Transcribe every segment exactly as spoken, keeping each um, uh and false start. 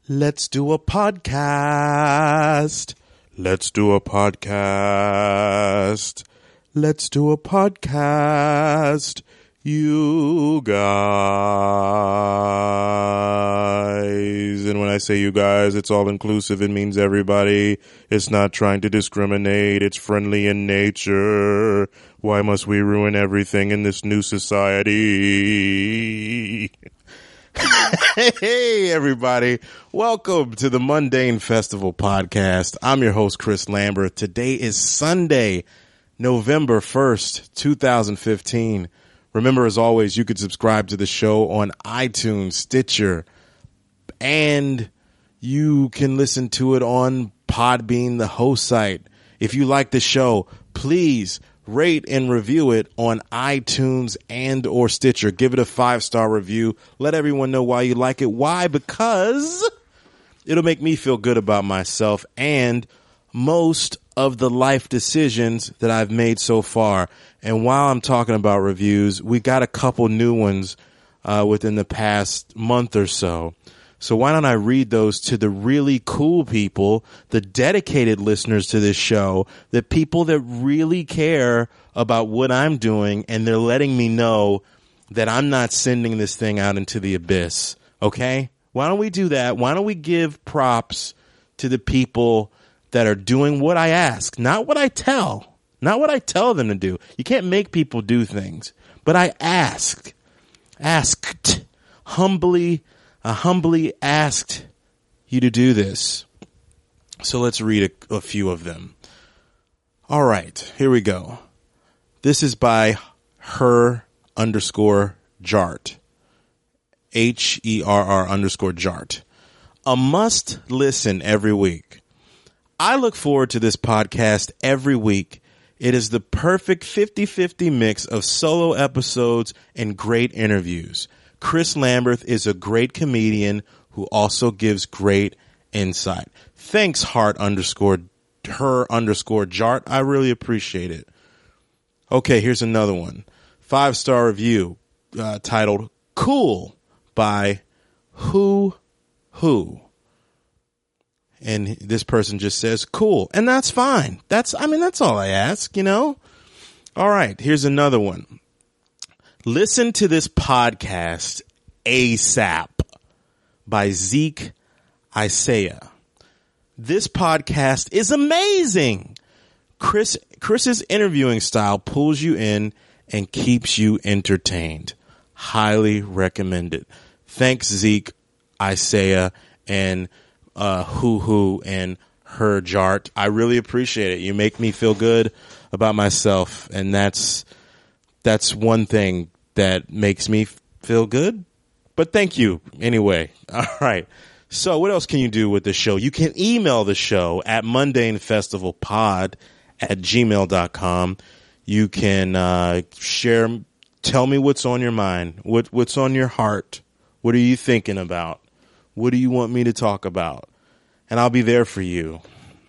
Let's do a podcast. Let's do a podcast. Let's do a podcast. You guys. And when I say you guys, it's all inclusive. It means everybody. It's not trying to discriminate. It's friendly in nature. Why must we ruin everything in this new society? Hey, everybody. Welcome to the Mundane Festival podcast. I'm your host, Chris Lambert. Today is Sunday, November first, twenty fifteen. Remember, as always, you could subscribe to the show on iTunes, Stitcher, and you can listen to it on Podbean, the host site. If you like the show, please rate and review it on iTunes and or Stitcher. Give it a five-star review. Let everyone know why you like it. Why? Because it'll make me feel good about myself and most of the life decisions that I've made so far. And while I'm talking about reviews, we got a couple new ones uh, within the past month or so. So why don't I read those to the really cool people, the dedicated listeners to this show, the people that really care about what I'm doing, and they're letting me know that I'm not sending this thing out into the abyss. Okay? Why don't we do that? Why don't we give props to the people that are doing what I ask, not what I tell, not what I tell them to do. You can't make people do things, but I ask, asked, humbly, I humbly asked you to do this. So let's read a, a few of them. All right, here we go. This is by her underscore Jart. H E R R underscore Jart. A must listen every week. I look forward to this podcast every week. It is the perfect fifty-fifty mix of solo episodes and great interviews. Chris Lambert is a great comedian who also gives great insight. Thanks, heart underscore her underscore Jart. I really appreciate it. Okay, here's another one. Five-star review uh, titled Cool by Who Who. And this person just says cool. And that's fine. That's, I mean, that's all I ask, you know? All right, here's another one. Listen to this podcast ASAP by Zeke Isaiah. This podcast is amazing. Chris Chris's interviewing style pulls you in and keeps you entertained. Highly recommended. Thanks, Zeke Isaiah and uh, Hoo Hoo and her Jart. I really appreciate it. You make me feel good about myself, and that's that's one thing that makes me feel good. But thank you anyway. All right. So what else can you do with the show? You can email the show at mundanefestivalpod at gmail dot com. You can uh, share, tell me what's on your mind, what what's on your heart. What are you thinking about? What do you want me to talk about? And I'll be there for you.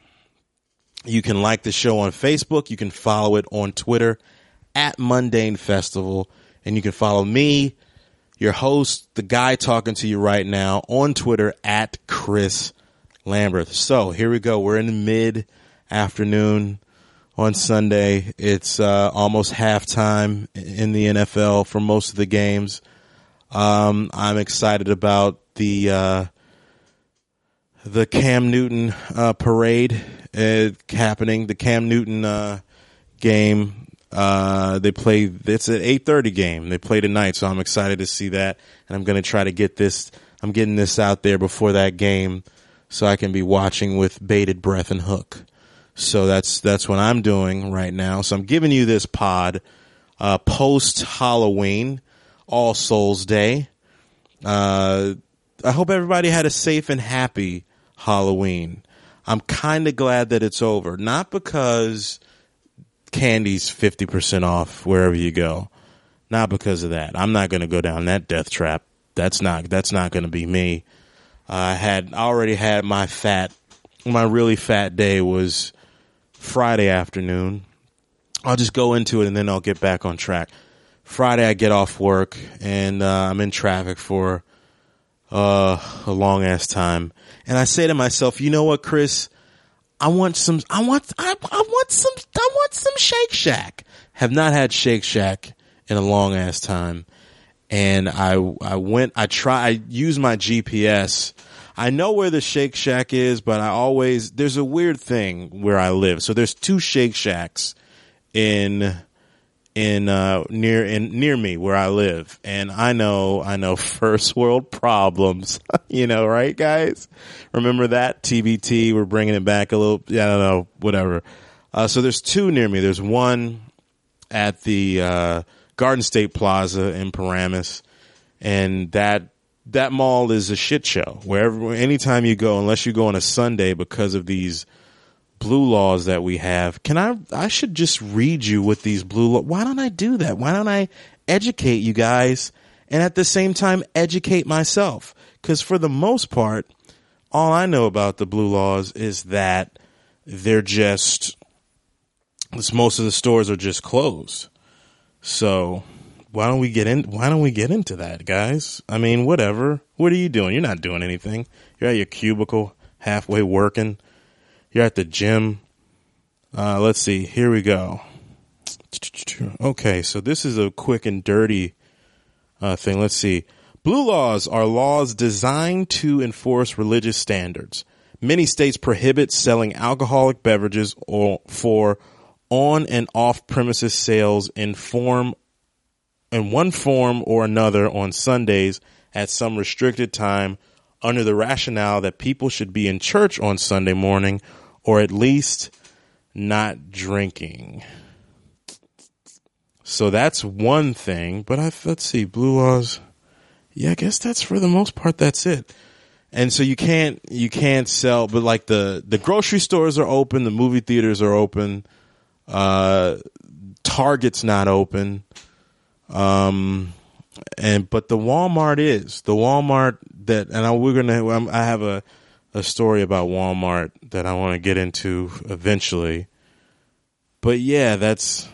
You can like the show on Facebook. You can follow it on Twitter at Mundane Festival. And you can follow me, your host, the guy talking to you right now, on Twitter at Chris Lambert. So here we go. We're in the mid-afternoon on Sunday. It's uh, almost halftime in the N F L for most of the games. Um, I'm excited about the uh, the Cam Newton uh, parade uh, happening. The Cam Newton uh, game. Uh, they play, it's an eight thirty game. They play tonight, so I'm excited to see that. And I'm going to try to get this, I'm getting this out there before that game so I can be watching with bated breath and hook. So that's, that's what I'm doing right now. So I'm giving you this pod, uh, post Halloween, All Souls Day. Uh, I hope everybody had a safe and happy Halloween. I'm kind of glad that it's over. Not because candy's fifty percent off wherever you go. Not because of that. I'm not going to go down that death trap. That's not, that's not going to be me. I had already had my fat, my really fat day was Friday afternoon. I'll just go into it and then I'll get back on track. Friday I get off work and uh, I'm in traffic for uh, a long ass time. And I say to myself, you know what, Chris? I want some, I want, I, I want some, I want some Shake Shack. Have not had Shake Shack in a long ass time. And I, I went, I try, I use my G P S. I know where the Shake Shack is, but I always, there's a weird thing where I live. So there's two Shake Shacks in, in, uh, near, in, near me where I live. And I know, I know first world problems, you know, right, guys? Remember that? T B T, we're bringing it back a little, I don't know, whatever. Uh, so there's two near me. There's one at the, uh, Garden State Plaza in Paramus, and that that mall is a shit show. Wherever, anytime you go, unless you go on a Sunday because of these blue laws that we have. Can I? I should just read you what these blue laws. Why don't I do that? Why don't I educate you guys and at the same time educate myself? Because for the most part, all I know about the blue laws is that they're just most of the stores are just closed. So why don't we get in? Why don't we get into that, guys? I mean, whatever. What are you doing? You're not doing anything. You're at your cubicle, halfway working. You're at the gym. Uh, let's see. Here we go. Okay, so this is a quick and dirty uh, thing. Let's see. Blue laws are laws designed to enforce religious standards. Many states prohibit selling alcoholic beverages or for on and off premises sales in form in one form or another on Sundays at some restricted time under the rationale that people should be in church on Sunday morning or at least not drinking. So that's one thing, but I, let's see, blue laws. Yeah, I guess that's for the most part. That's it. And so you can't, you can't sell, but like the, the grocery stores are open. The movie theaters are open. Uh, Target's not open. Um, and, but the Walmart is the Walmart that, and I, we're going to, I have a, a story about Walmart that I want to get into eventually. But yeah, that's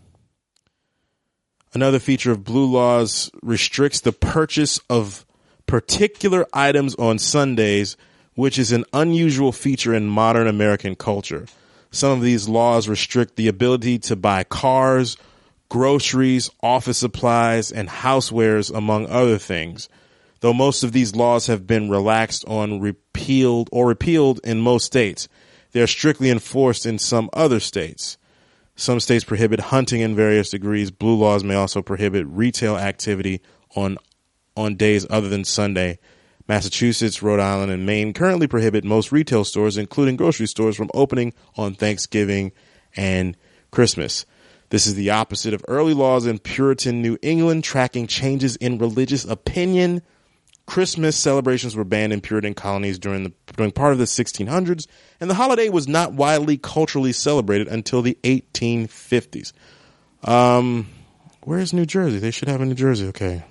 another feature of blue laws restricts the purchase of particular items on Sundays, which is an unusual feature in modern American culture. Some of these laws restrict the ability to buy cars, groceries, office supplies, and housewares, among other things. Though most of these laws have been relaxed on repealed or repealed in most states, they are strictly enforced in some other states. Some states prohibit hunting in various degrees. Blue laws may also prohibit retail activity on on days other than Sunday. Massachusetts, Rhode Island, and Maine currently prohibit most retail stores, including grocery stores, from opening on Thanksgiving and Christmas. This is the opposite of early laws in Puritan New England, tracking changes in religious opinion. Christmas celebrations were banned in Puritan colonies during the during part of the sixteen hundreds, and the holiday was not widely culturally celebrated until the eighteen fifties. Um, where's New Jersey? They should have a New Jersey. Okay.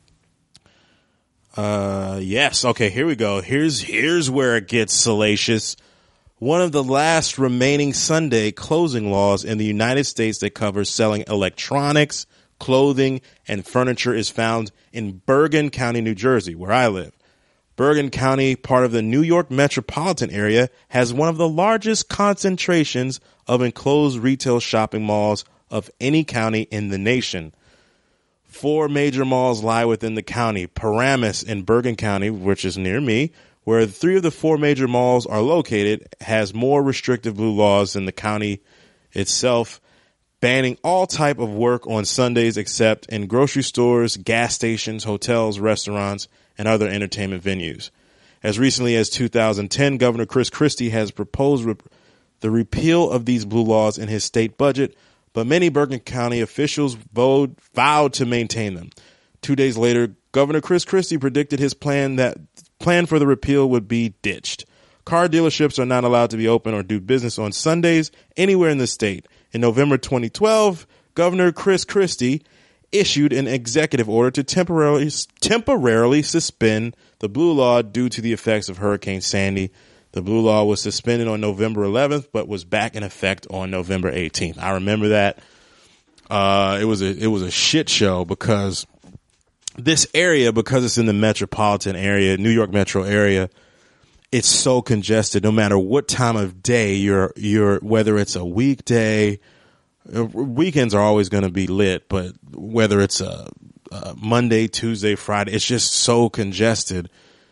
Uh, yes. Okay, here we go. Here's, here's where it gets salacious. One of the last remaining Sunday closing laws in the United States that covers selling electronics, clothing, and furniture is found in Bergen County, New Jersey, where I live. Bergen County, part of the New York metropolitan area, has one of the largest concentrations of enclosed retail shopping malls of any county in the nation. Four major malls lie within the county. Paramus in Bergen County, which is near me, where three of the four major malls are located, has more restrictive blue laws than the county itself, banning all type of work on Sundays except in grocery stores, gas stations, hotels, restaurants, and other entertainment venues. As recently as two thousand ten, Governor Chris Christie has proposed rep- the repeal of these blue laws in his state budget, but many Bergen County officials vowed, vowed to maintain them. Two days later, Governor Chris Christie predicted his plan that plan for the repeal would be ditched. Car dealerships are not allowed to be open or do business on Sundays anywhere in the state. In November twenty twelve, Governor Chris Christie issued an executive order to temporarily temporarily suspend the blue law due to the effects of Hurricane Sandy. The blue law was suspended on November eleventh, but was back in effect on November eighteenth. I remember that. Uh, it was a it was a shit show because this area, because it's in the metropolitan area, New York metro area, it's so congested. No matter what time of day you're, you're whether it's a weekday, weekends are always going to be lit, but whether it's a, a Monday, Tuesday, Friday, it's just so congested,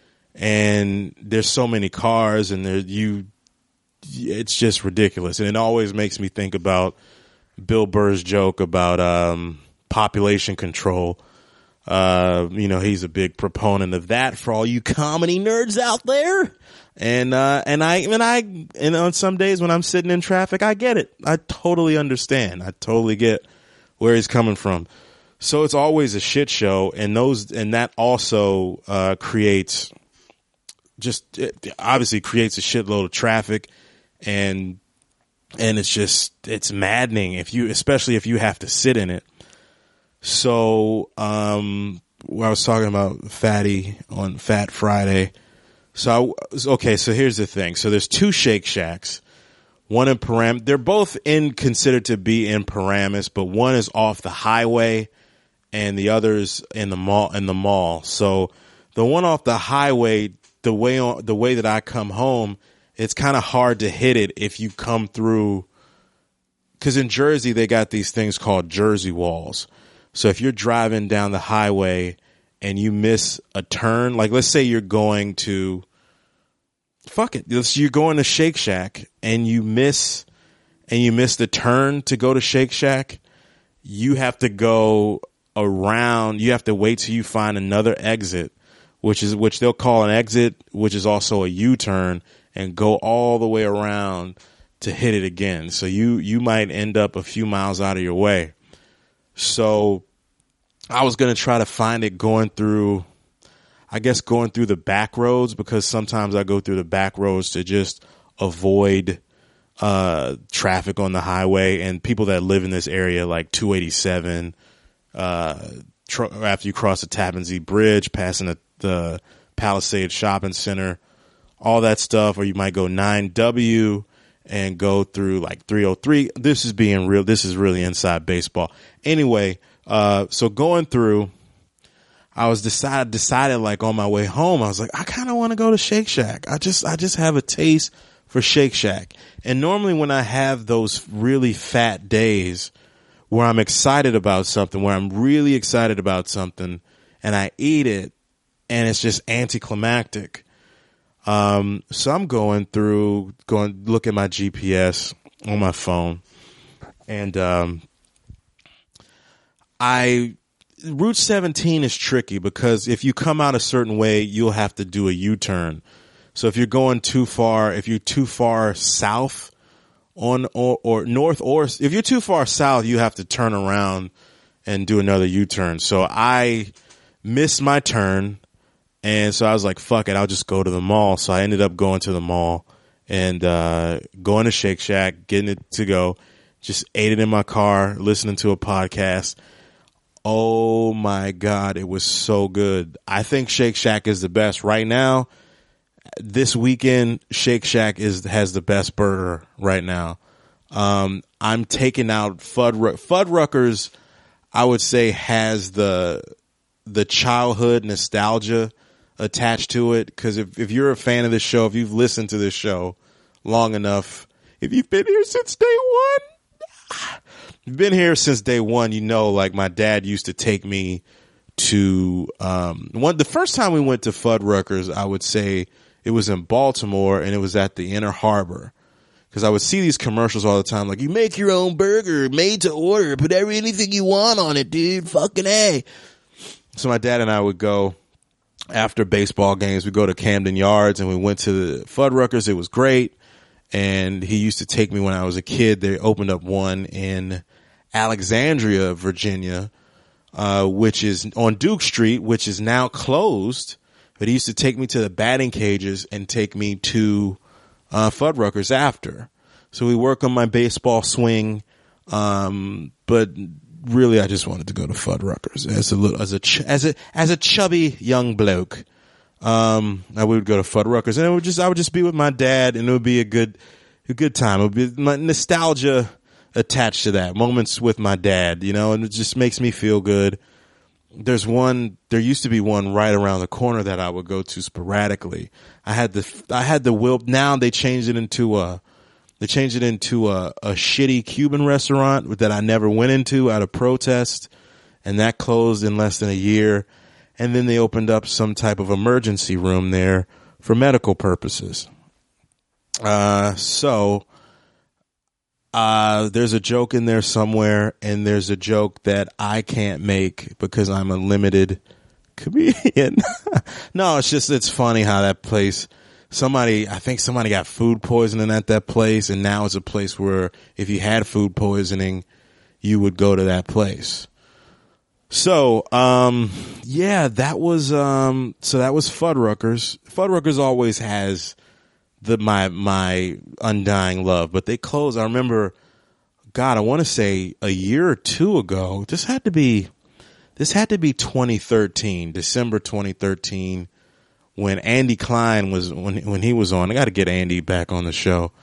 and there's so many cars, and there you, it's just ridiculous, and it always makes me think about Bill Burr's joke about um, population control. Uh, you know, he's a big proponent of that for all you comedy nerds out there. And, uh, and I, and I, and on some days when I'm sitting in traffic, I get it. I totally understand. I totally get where he's coming from. So it's always a shit show. And those, and that also, uh, creates just, it obviously creates a shitload of traffic, and, and it's just, it's maddening if you, especially if you have to sit in it. So, um, I was talking about Fatty on Fat Friday. So, I, okay, so here's the thing. So there's two Shake Shacks, one in Paramus. They're both in, considered to be in Paramus, but one is off the highway and the other's in the mall, in the mall. So the one off the highway, the way on, the way that I come home, it's kind of hard to hit it if you come through, cause in Jersey, they got these things called Jersey walls. So if you're driving down the highway and you miss a turn, like let's say you're going to, fuck it, you're going to Shake Shack and you miss, and you miss the turn to go to Shake Shack, you have to go around, you have to wait till you find another exit, which is, which they'll call an exit, which is also a U-turn, and go all the way around to hit it again. So you, you might end up a few miles out of your way. So I was going to try to find it going through, I guess going through the back roads, because sometimes I go through the back roads to just avoid uh, traffic on the highway, and people that live in this area, like two eighty-seven, uh, tr- after you cross the Tappan Zee Bridge, passing the, the Palisades Shopping Center, all that stuff, or you might go nine W and go through like three oh three. This is being real. This is really inside baseball. Anyway, uh, so going through, I was decided, decided like on my way home, I was like, I kind of want to go to Shake Shack. I just, I just have a taste for Shake Shack. And normally when I have those really fat days where I'm excited about something, where I'm really excited about something, and I eat it and it's just anticlimactic. Um, so I'm going through, going, look at my G P S on my phone, and, um, I, Route seventeen is tricky because if you come out a certain way, you'll have to do a U-turn. So if you're going too far, if you're too far south on, or, or north, or if you're too far south, you have to turn around and do another U-turn. So I missed my turn. And so I was like, fuck it, I'll just go to the mall. So I ended up going to the mall and uh, going to Shake Shack, getting it to go, just ate it in my car, listening to a podcast. Oh my God, it was so good. I think Shake Shack is the best right now. This weekend, Shake Shack is has the best burger right now. Um, I'm taking out Fudd Fuddruckers. I would say has the the childhood nostalgia attached to it, because if, if you're a fan of this show, if you've listened to this show long enough, if you've been here since day one, you've been here since day one, you know, like my dad used to take me to, um, one, the first time we went to Fuddruckers, I would say it was in Baltimore, and it was at the Inner Harbor, because I would see these commercials all the time, like, you make your own burger, made to order, put every, anything you want on it, dude, fucking A. So my dad and I would go after baseball games. We go to Camden Yards, and we went to the Fuddruckers. It was great. And he used to take me when I was a kid. They opened up one in Alexandria, Virginia, uh, which is on Duke Street, which is now closed. But he used to take me to the batting cages and take me to uh, Fuddruckers after. So we work on my baseball swing. Um, but really, I just wanted to go to Fuddruckers as a little, as a, ch- as a, as a chubby young bloke. Um, I would go to Fuddruckers, and it would just, I would just be with my dad, and it would be a good, a good time. It would be my nostalgia attached to that, moments with my dad, you know, and it just makes me feel good. there's one, there used to be one right around the corner that I would go to sporadically. I had the, I had the will, now they changed it into a, they changed it into a, a shitty Cuban restaurant that I never went into out of protest. And that closed in less than a year. And then they opened up some type of emergency room there for medical purposes. Uh, so, uh, there's a joke in there somewhere, and there's a joke that I can't make because I'm a limited comedian. No, it's just, it's funny how that place, somebody, I think somebody got food poisoning at that place, and now it's a place where if you had food poisoning, you would go to that place. So, um, yeah, that was, um, so that was Fuddruckers. Fuddruckers always has the, my, my undying love, but they closed. I remember, God, I want to say a year or two ago, this had to be, this had to be twenty thirteen, December twenty thirteen, when Andy Klein was, when, when he was on. I got to get Andy back on the show.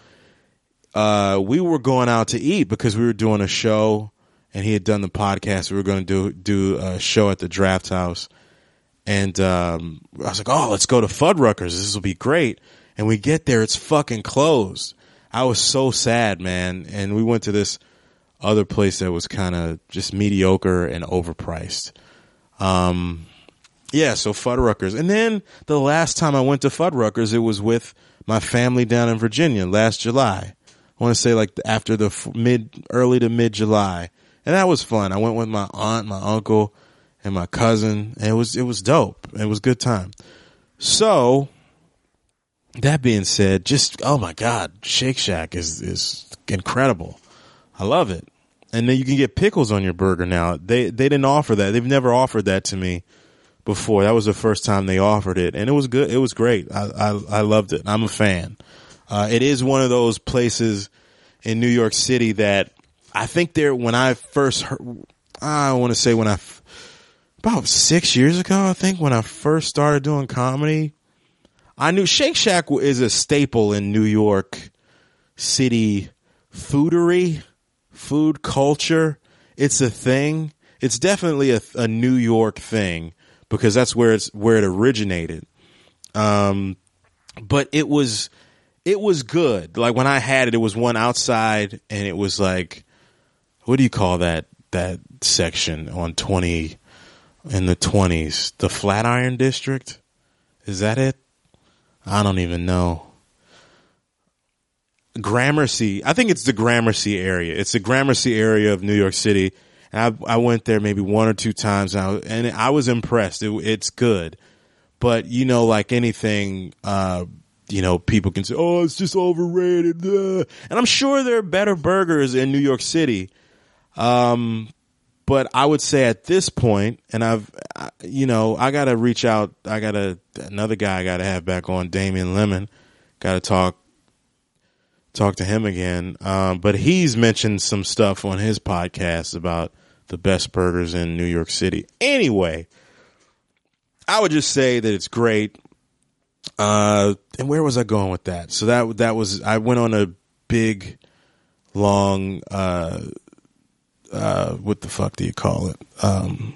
Uh, we were going out to eat because we were doing a show. And he had done the podcast. We were going to do do a show at the Draft House. And um, I was like, oh, let's go to Fuddruckers. This will be great. And we get there. It's fucking closed. I was so sad, man. And we went to this other place that was kind of just mediocre and overpriced. Um, yeah, so Fuddruckers. And then the last time I went to Fuddruckers, it was with my family down in Virginia last July. I want to say like after the f- mid, early to mid-July. And that was fun. I went with my aunt, my uncle, and my cousin. And it was, it was dope. It was a good time. So, that being said, just, oh my God, Shake Shack is, is incredible. I love it. And then you can get pickles on your burger now. They, they didn't offer that. They've never offered that to me before. That was the first time they offered it. And it was good. It was great. I, I, I loved it. I'm a fan. Uh, it is one of those places in New York City that, I think there, when I first heard, I want to say when I, about six years ago, I think when I first started doing comedy, I knew Shake Shack is a staple in New York City foodery, food culture. It's a thing. It's definitely a, a New York thing because that's where it's, where it originated. Um, but it was, it was good. Like when I had it, it was one outside and it was like, what do you call that, that section on twenty, in the twenties? The Flatiron District? Is that it? I don't even know. Gramercy. I think it's the Gramercy area. It's the Gramercy area of New York City. And I, I went there maybe one or two times and I, and I was impressed. It, it's good. But, you know, like anything, uh, you know, people can say, oh, it's just overrated. Uh. And I'm sure there are better burgers in New York City. Um, but I would say at this point, and I've, I, you know, I got to reach out. I got to, another guy I got to have back on, Damian Lemon. Got to talk, talk to him again. Um, but he's mentioned some stuff on his podcast about the best burgers in New York City. Anyway, I would just say that it's great. Uh, and where was I going with that? So that, that was, I went on a big, long, uh, Uh, what the fuck do you call it? Um,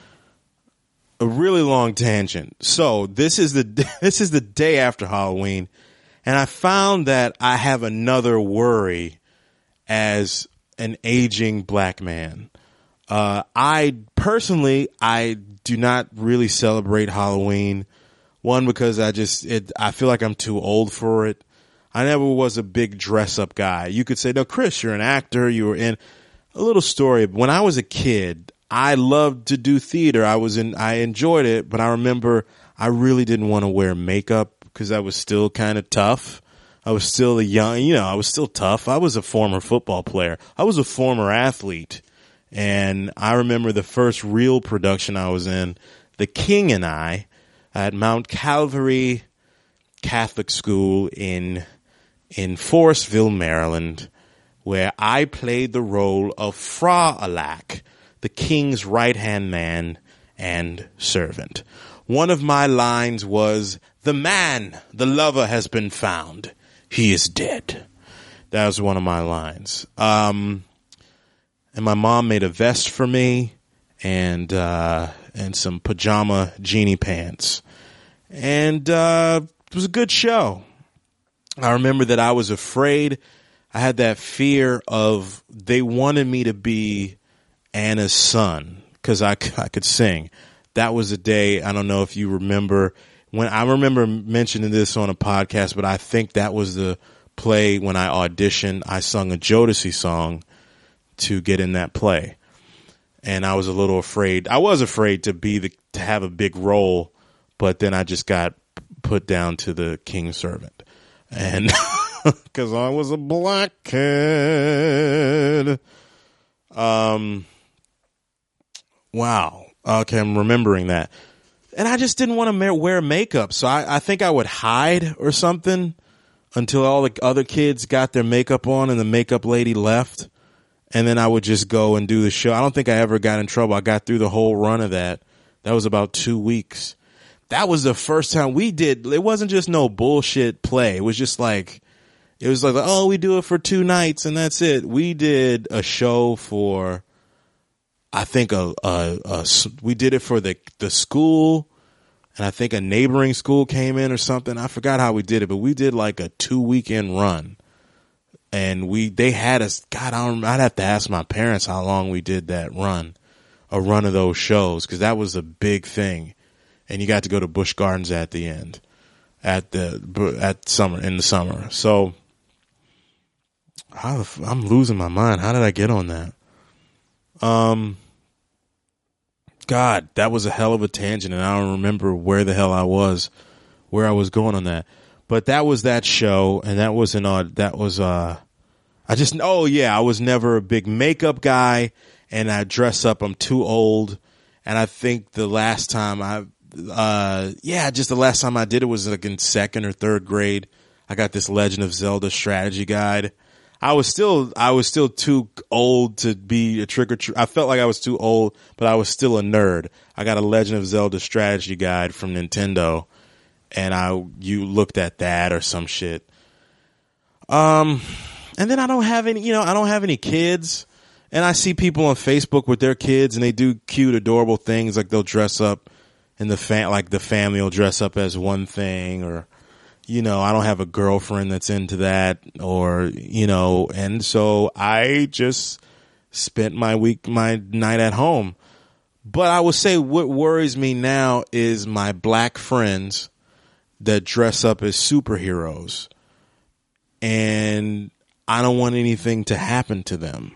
a really long tangent. So this is the, this is the day after Halloween. And I found that I have another worry as an aging black man. Uh, I personally, I do not really celebrate Halloween. One, because I just, it, I feel like I'm too old for it. I never was a big dress up guy. You could say, no, Chris, you're an actor. You were in. A little story. When I was a kid, I loved to do theater. I was in, I enjoyed it, but I remember I really didn't want to wear makeup because I was still kind of tough. I was still a young, you know, I was still tough. I was a former football player. I was a former athlete. And I remember the first real production I was in, The King and I, at Mount Calvary Catholic School in, in Forestville, Maryland, where I played the role of Fra Alak, the king's right-hand man and servant. One of my lines was, the man, the lover has been found. He is dead. That was one of my lines. Um, and my mom made a vest for me, and uh, and some pajama genie pants. And uh, it was a good show. I remember that I was afraid. I had that fear of they wanted me to be Anna's son because I, I could sing. That was a day, I don't know if you remember, when I remember mentioning this on a podcast, but I think that was the play when I auditioned. I sung a Jodeci song to get in that play. And I was a little afraid. I was afraid to be the, to have a big role, but then I just got put down to the king's servant. And because I was a black kid. Um, wow. Okay, I'm remembering that. And I just didn't want to wear makeup, so I, I think I would hide or something until all the other kids got their makeup on and the makeup lady left. And then I would just go and do the show. I don't think I ever got in trouble. I got through the whole run of that. That was about two weeks. That was the first time we did. It wasn't just no bullshit play. It was just like, it was like, oh, we do it for two nights and that's it. We did a show for, I think a, a, a we did it for the, the school, and I think a neighboring school came in or something. I forgot how we did it, but we did like a two weekend run. And we, they had us, God, I don't, I'd have to ask my parents how long we did that run, a run of those shows, because that was a big thing. And you got to go to Busch Gardens at the end, at the, at summer, in the summer. So, how, I'm losing my mind. How did I get on that? Um, God, that was a hell of a tangent, and I don't remember where the hell I was, where I was going on that. But that was that show, and that was an odd, that was, uh, I just, oh yeah, I was never a big makeup guy, and I dress up, I'm too old, and I think the last time I, uh, yeah, just the last time I did it was like in second or third grade. I got this Legend of Zelda strategy guide. I was still, I was still too old to be a trick or treat. I felt like I was too old, but I was still a nerd. I got a Legend of Zelda strategy guide from Nintendo, and I, you looked at that or some shit. Um, and then I don't have any, you know, I don't have any kids, and I see people on Facebook with their kids, and they do cute, adorable things, like they'll dress up in the fam, like the family will dress up as one thing, or, you know, I don't have a girlfriend that's into that, or, you know, and so I just spent my week, my night at home. But I would say what worries me now is my black friends that dress up as superheroes, and I don't want anything to happen to them.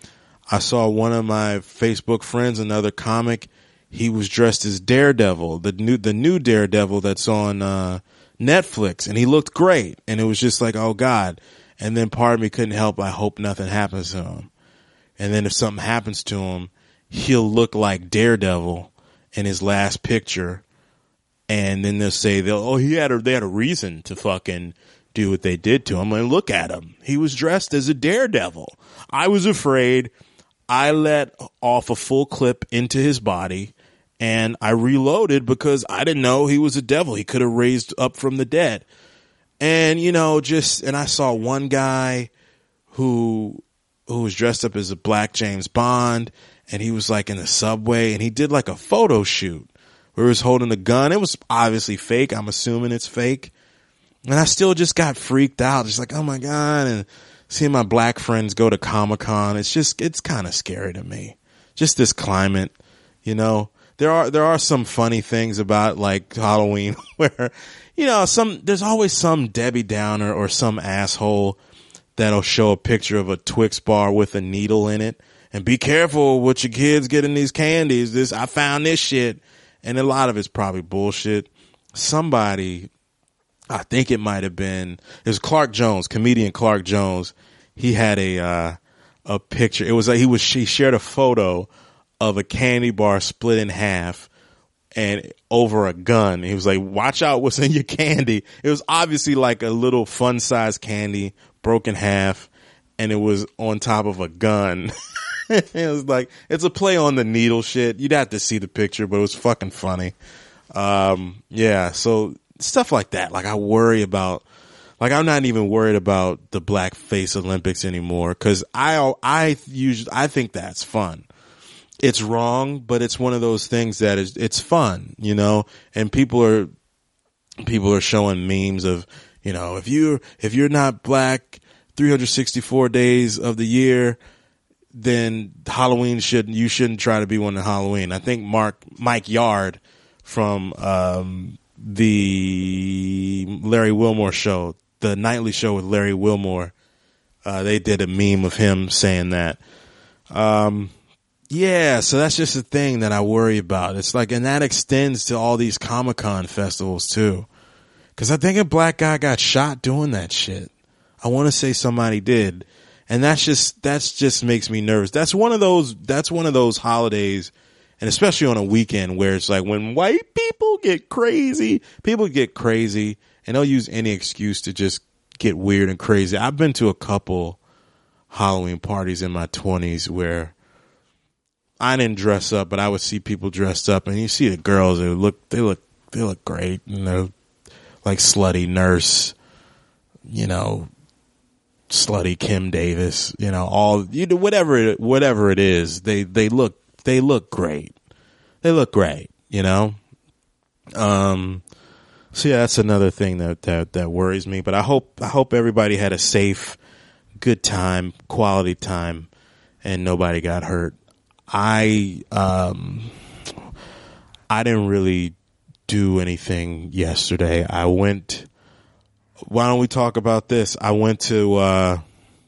I saw one of my Facebook friends, another comic, he was dressed as Daredevil, the new, the new Daredevil that's on, uh, Netflix, and he looked great, and it was just like, oh God. And then part of me couldn't help, I hope nothing happens to him. And then if something happens to him, he'll look like Daredevil in his last picture, and then they'll say, they'll, oh, he had a, they had a reason to fucking do what they did to him. And look at him, he was dressed as a Daredevil. I was afraid. I let off a full clip into his body, and I reloaded because I didn't know he was a devil. He could have raised up from the dead. And, you know, just, and I saw one guy who, who was dressed up as a black James Bond, and he was like in the subway, and he did like a photo shoot where he was holding a gun. It was obviously fake. I'm assuming it's fake. And I still just got freaked out. Just like, oh my God. And seeing my black friends go to Comic-Con, it's just, it's kind of scary to me. Just this climate, you know. There are, there are some funny things about like Halloween where, you know, some, there's always some Debbie Downer or some asshole that'll show a picture of a Twix bar with a needle in it. And be careful what your kids get in these candies. This, I found this shit. And a lot of it's probably bullshit. Somebody, I think it might have been, it was Clark Jones, comedian Clark Jones. He had a, uh, a picture. It was like he was, he shared a photo of a candy bar split in half and over a gun. He was like, watch out what's in your candy. It was obviously like a little fun size candy broken half, and it was on top of a gun. It was like, it's a play on the needle shit. You'd have to see the picture, but it was fucking funny. Um, yeah. So stuff like that. Like I worry about, like I'm not even worried about the blackface Olympics anymore. Cause I, I usually, I think that's fun. it's wrong, but it's one of those things that is, it's fun, you know, and people are, people are showing memes of, you know, if you're, if you're not black three hundred sixty-four days of the year, then Halloween shouldn't, you shouldn't try to be one of Halloween. I think Mark, Mike Yard from, um, the Larry Wilmore show, the nightly show with Larry Wilmore, uh, they did a meme of him saying that. Um, yeah, so that's just a thing that I worry about. It's like, and that extends to all these Comic-Con festivals too. Cause I think a black guy got shot doing that shit. I want to say somebody did. And that's just, that's just makes me nervous. That's one of those, that's one of those holidays, and especially on a weekend where it's like when white people get crazy, people get crazy and they'll use any excuse to just get weird and crazy. I've been to a couple Halloween parties in my twenties where I didn't dress up, but I would see people dressed up, and you see the girls, they look, they look, they look great. You know, like slutty nurse, you know, slutty Kim Davis, you know, all, you know, whatever it, whatever it is, they, they look, they look great. They look great, you know? Um, so yeah, that's another thing that, that, that worries me, but I hope, I hope everybody had a safe, good time, quality time, and nobody got hurt. I, um, I didn't really do anything yesterday. I went, why don't we talk about this? I went to, uh,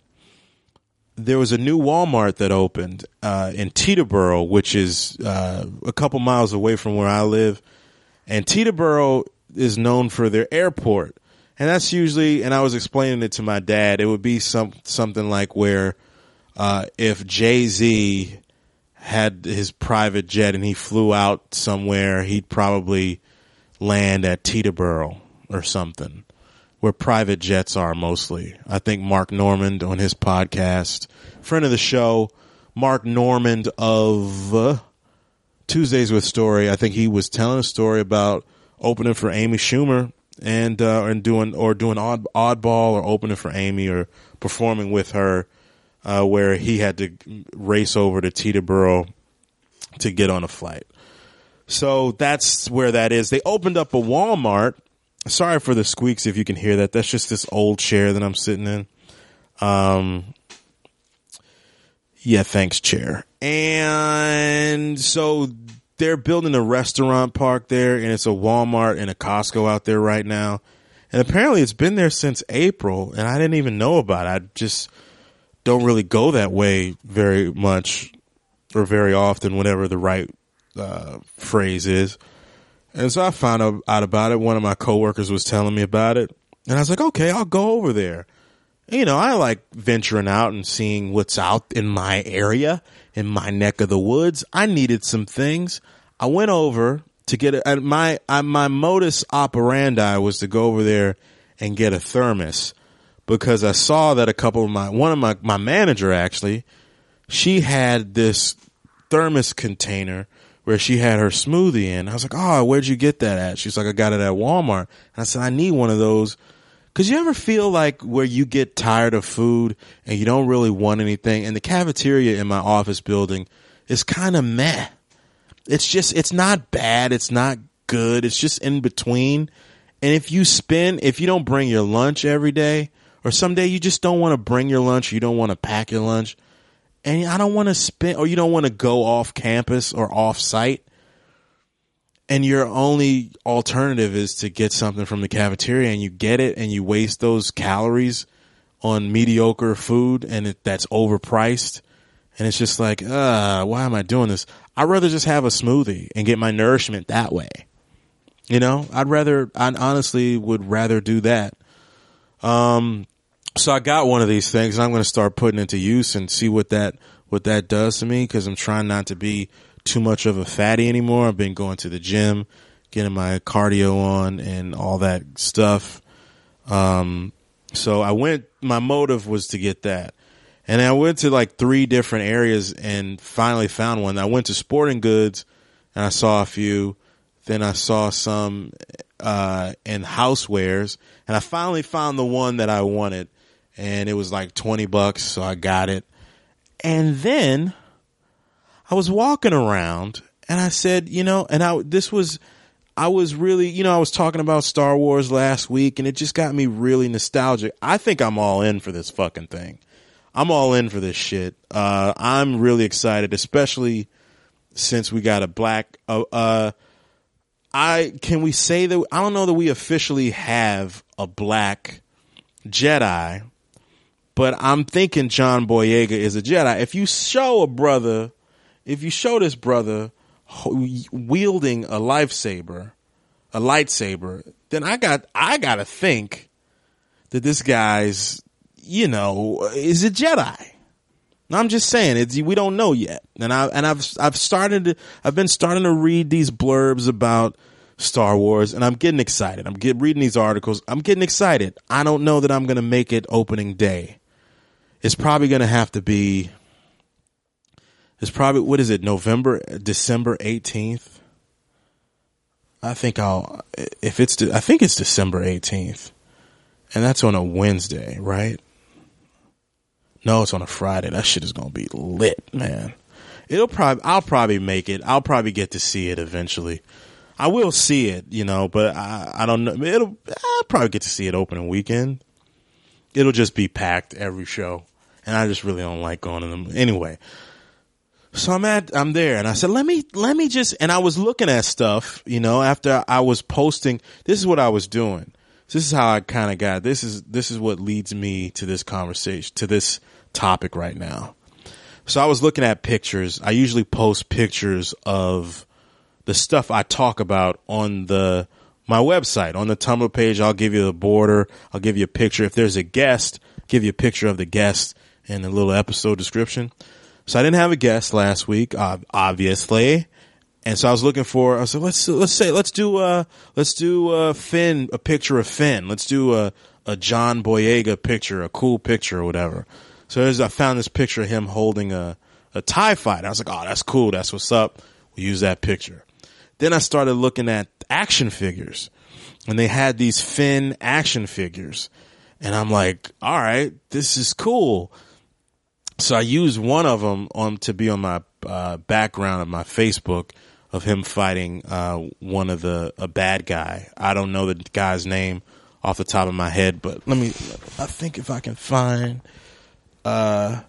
there was a new Walmart that opened, uh, in Teterboro, which is, uh, a couple miles away from where I live. And Teterboro is known for their airport. And that's usually, and I was explaining it to my dad, it would be some, something like where, uh, if Jay-Z had his private jet and he flew out somewhere, he'd probably land at Teterboro or something, where private jets are mostly. I think Mark Normand on his podcast, friend of the show, Mark Normand of uh, Tuesdays with Story, I think he was telling a story about opening for Amy Schumer and uh, and doing or doing odd, oddball or opening for Amy or performing with her, uh, where he had to race over to Teterboro to get on a flight. So that's where that is. They opened up a Walmart. Sorry for the squeaks if you can hear that. That's just this old chair that I'm sitting in. Um, yeah, thanks, chair. And so they're building a restaurant park there, and it's a Walmart and a Costco out there right now. And apparently it's been there since April, and I didn't even know about it. I just don't really go that way very much or very often, whenever the right uh, phrase is. And so I found out, out about it. One of my coworkers was telling me about it, and I was like, okay, I'll go over there. And, you know, I like venturing out and seeing what's out in my area, in my neck of the woods. I needed some things. I went over to get it. And my, I, my modus operandi was to go over there and get a thermos, because I saw that a couple of my, one of my, my manager actually, she had this thermos container where she had her smoothie in. I was like, oh, where'd you get that at? She's like, I got it at Walmart. And I said, I need one of those. Cause you ever feel like where you get tired of food and you don't really want anything? And the cafeteria in my office building is kind of meh. It's just, it's not bad. It's not good. It's just in between. And if you spend, if you don't bring your lunch every day, or someday you just don't want to bring your lunch, you don't want to pack your lunch, and I don't want to spend, or you don't want to go off campus or off site, and your only alternative is to get something from the cafeteria, and you get it and you waste those calories on mediocre food, and it, that's overpriced. And it's just like, uh, why am I doing this? I'd rather just have a smoothie and get my nourishment that way. You know, I'd rather, I honestly would rather do that. Um, so I got one of these things, and I'm going to start putting it to use and see what that, what that does to me. Cause I'm trying not to be too much of a fatty anymore. I've been going to the gym, getting my cardio on and all that stuff. Um, so I went, my motive was to get that. And I went to like three different areas and finally found one. I went to Sporting Goods and I saw a few. Then I saw some, uh, in housewares, and I finally found the one that I wanted, and it was like twenty bucks. So I got it. And then I was walking around and I said, you know, and I, this was, I was really, you know, I was talking about Star Wars last week and it just got me really nostalgic. I think I'm all in for this fucking thing. I'm all in for this shit. Uh, I'm really excited, especially since we got a black, uh, uh, I, can we say that, I don't know that we officially have a black Jedi, but I'm thinking John Boyega is a Jedi. If you show a brother, if you show this brother wielding a lightsaber, a lightsaber, then I got I gotta think that this guy's, you know, is a Jedi. I'm just saying, it's, we don't know yet, and I and I've I've started to, I've been starting to read these blurbs about Star Wars, and I'm getting excited. I'm get, reading these articles. I'm getting excited. I don't know that I'm gonna make it opening day. It's probably gonna have to be. It's probably, what is it, November, December eighteenth? I think I'll, if it's, I think it's December eighteenth. And that's on a Wednesday, right? No, it's on a Friday. That shit is going to be lit, man. It'll probably, I'll probably make it. I'll probably get to see it eventually. I will see it, you know, but I, I don't know. It'll, I'll probably get to see it opening weekend. It'll just be packed every show. And I just really don't like going to them. Anyway. So I'm at, I'm there and I said, let me, let me just, and I was looking at stuff, you know, after I was posting, this is what I was doing. This is how I kind of got, this is, this is what leads me to this conversation, to this topic right now. So I was looking at pictures. I usually post pictures of the stuff I talk about on the, my website, on the Tumblr page. I'll give you the border. I'll give you a picture. If there's a guest, give you a picture of the guest and a little episode description. So I didn't have a guest last week, uh, obviously, and so I was looking for. I said, let's let's say let's do uh let's do uh Finn, a picture of Finn. Let's do a a John Boyega picture, a cool picture or whatever. So as I found this picture of him holding a a TIE fighter. I was like, oh, that's cool. That's what's up. We'll use that picture. Then I started looking at action figures, and they had these Finn action figures, and I'm like, all right, this is cool. So I used one of them on to be on my uh, background of my Facebook of him fighting uh, one of the a bad guy. I don't know the guy's name off the top of my head, but let me. I think if I can find uh,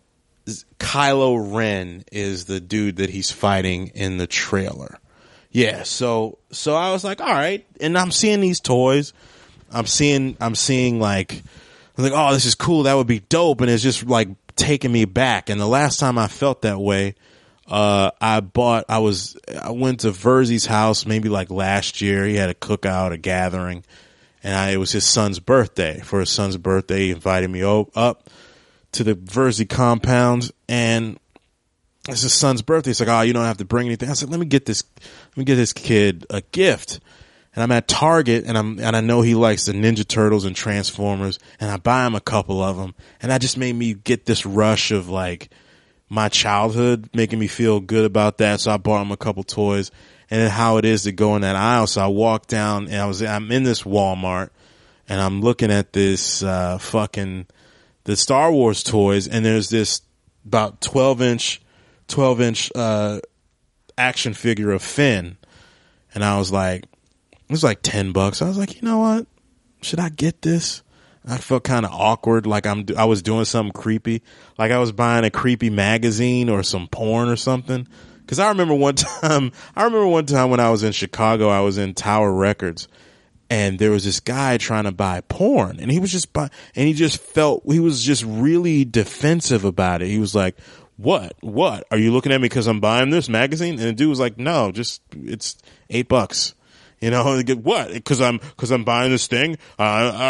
Kylo Ren is the dude that he's fighting in the trailer. Yeah, so so I was like, all right, and I'm seeing these toys. I'm seeing I'm seeing like I'm like, oh, this is cool. That would be dope, and it's just like taking me back. And the last time I felt that way, uh, I bought, I was, I went to Verzi's house maybe like last year. He had a cookout, a gathering, and I, it was his son's birthday. For his son's birthday, he invited me o- up to the Verzi compound, and it's his son's birthday. He's like, oh, you don't have to bring anything. I said, let me get this, let me get this kid a gift. And I'm at Target, and I'm and I know he likes the Ninja Turtles and Transformers, and I buy him a couple of them, and that just made me get this rush of like my childhood, making me feel good about that. So I bought him a couple toys, and then how it is to go in that aisle. So I walked down, and I was I'm in this Walmart, and I'm looking at this uh, fucking the Star Wars toys, and there's this about twelve inch twelve inch uh, action figure of Finn, and I was like. It was like ten bucks. I was like, you know what? Should I get this? I felt kind of awkward. Like I'm, I was doing something creepy. Like I was buying a creepy magazine or some porn or something. Cause I remember one time, I remember one time when I was in Chicago, I was in Tower Records, and there was this guy trying to buy porn, and he was just buy, and he just felt, he was just really defensive about it. He was like, what, what? Are you looking at me cause I'm buying this magazine? And the dude was like, no, just, it's eight bucks. You know, what? Because I'm because I'm buying this thing. Uh, uh,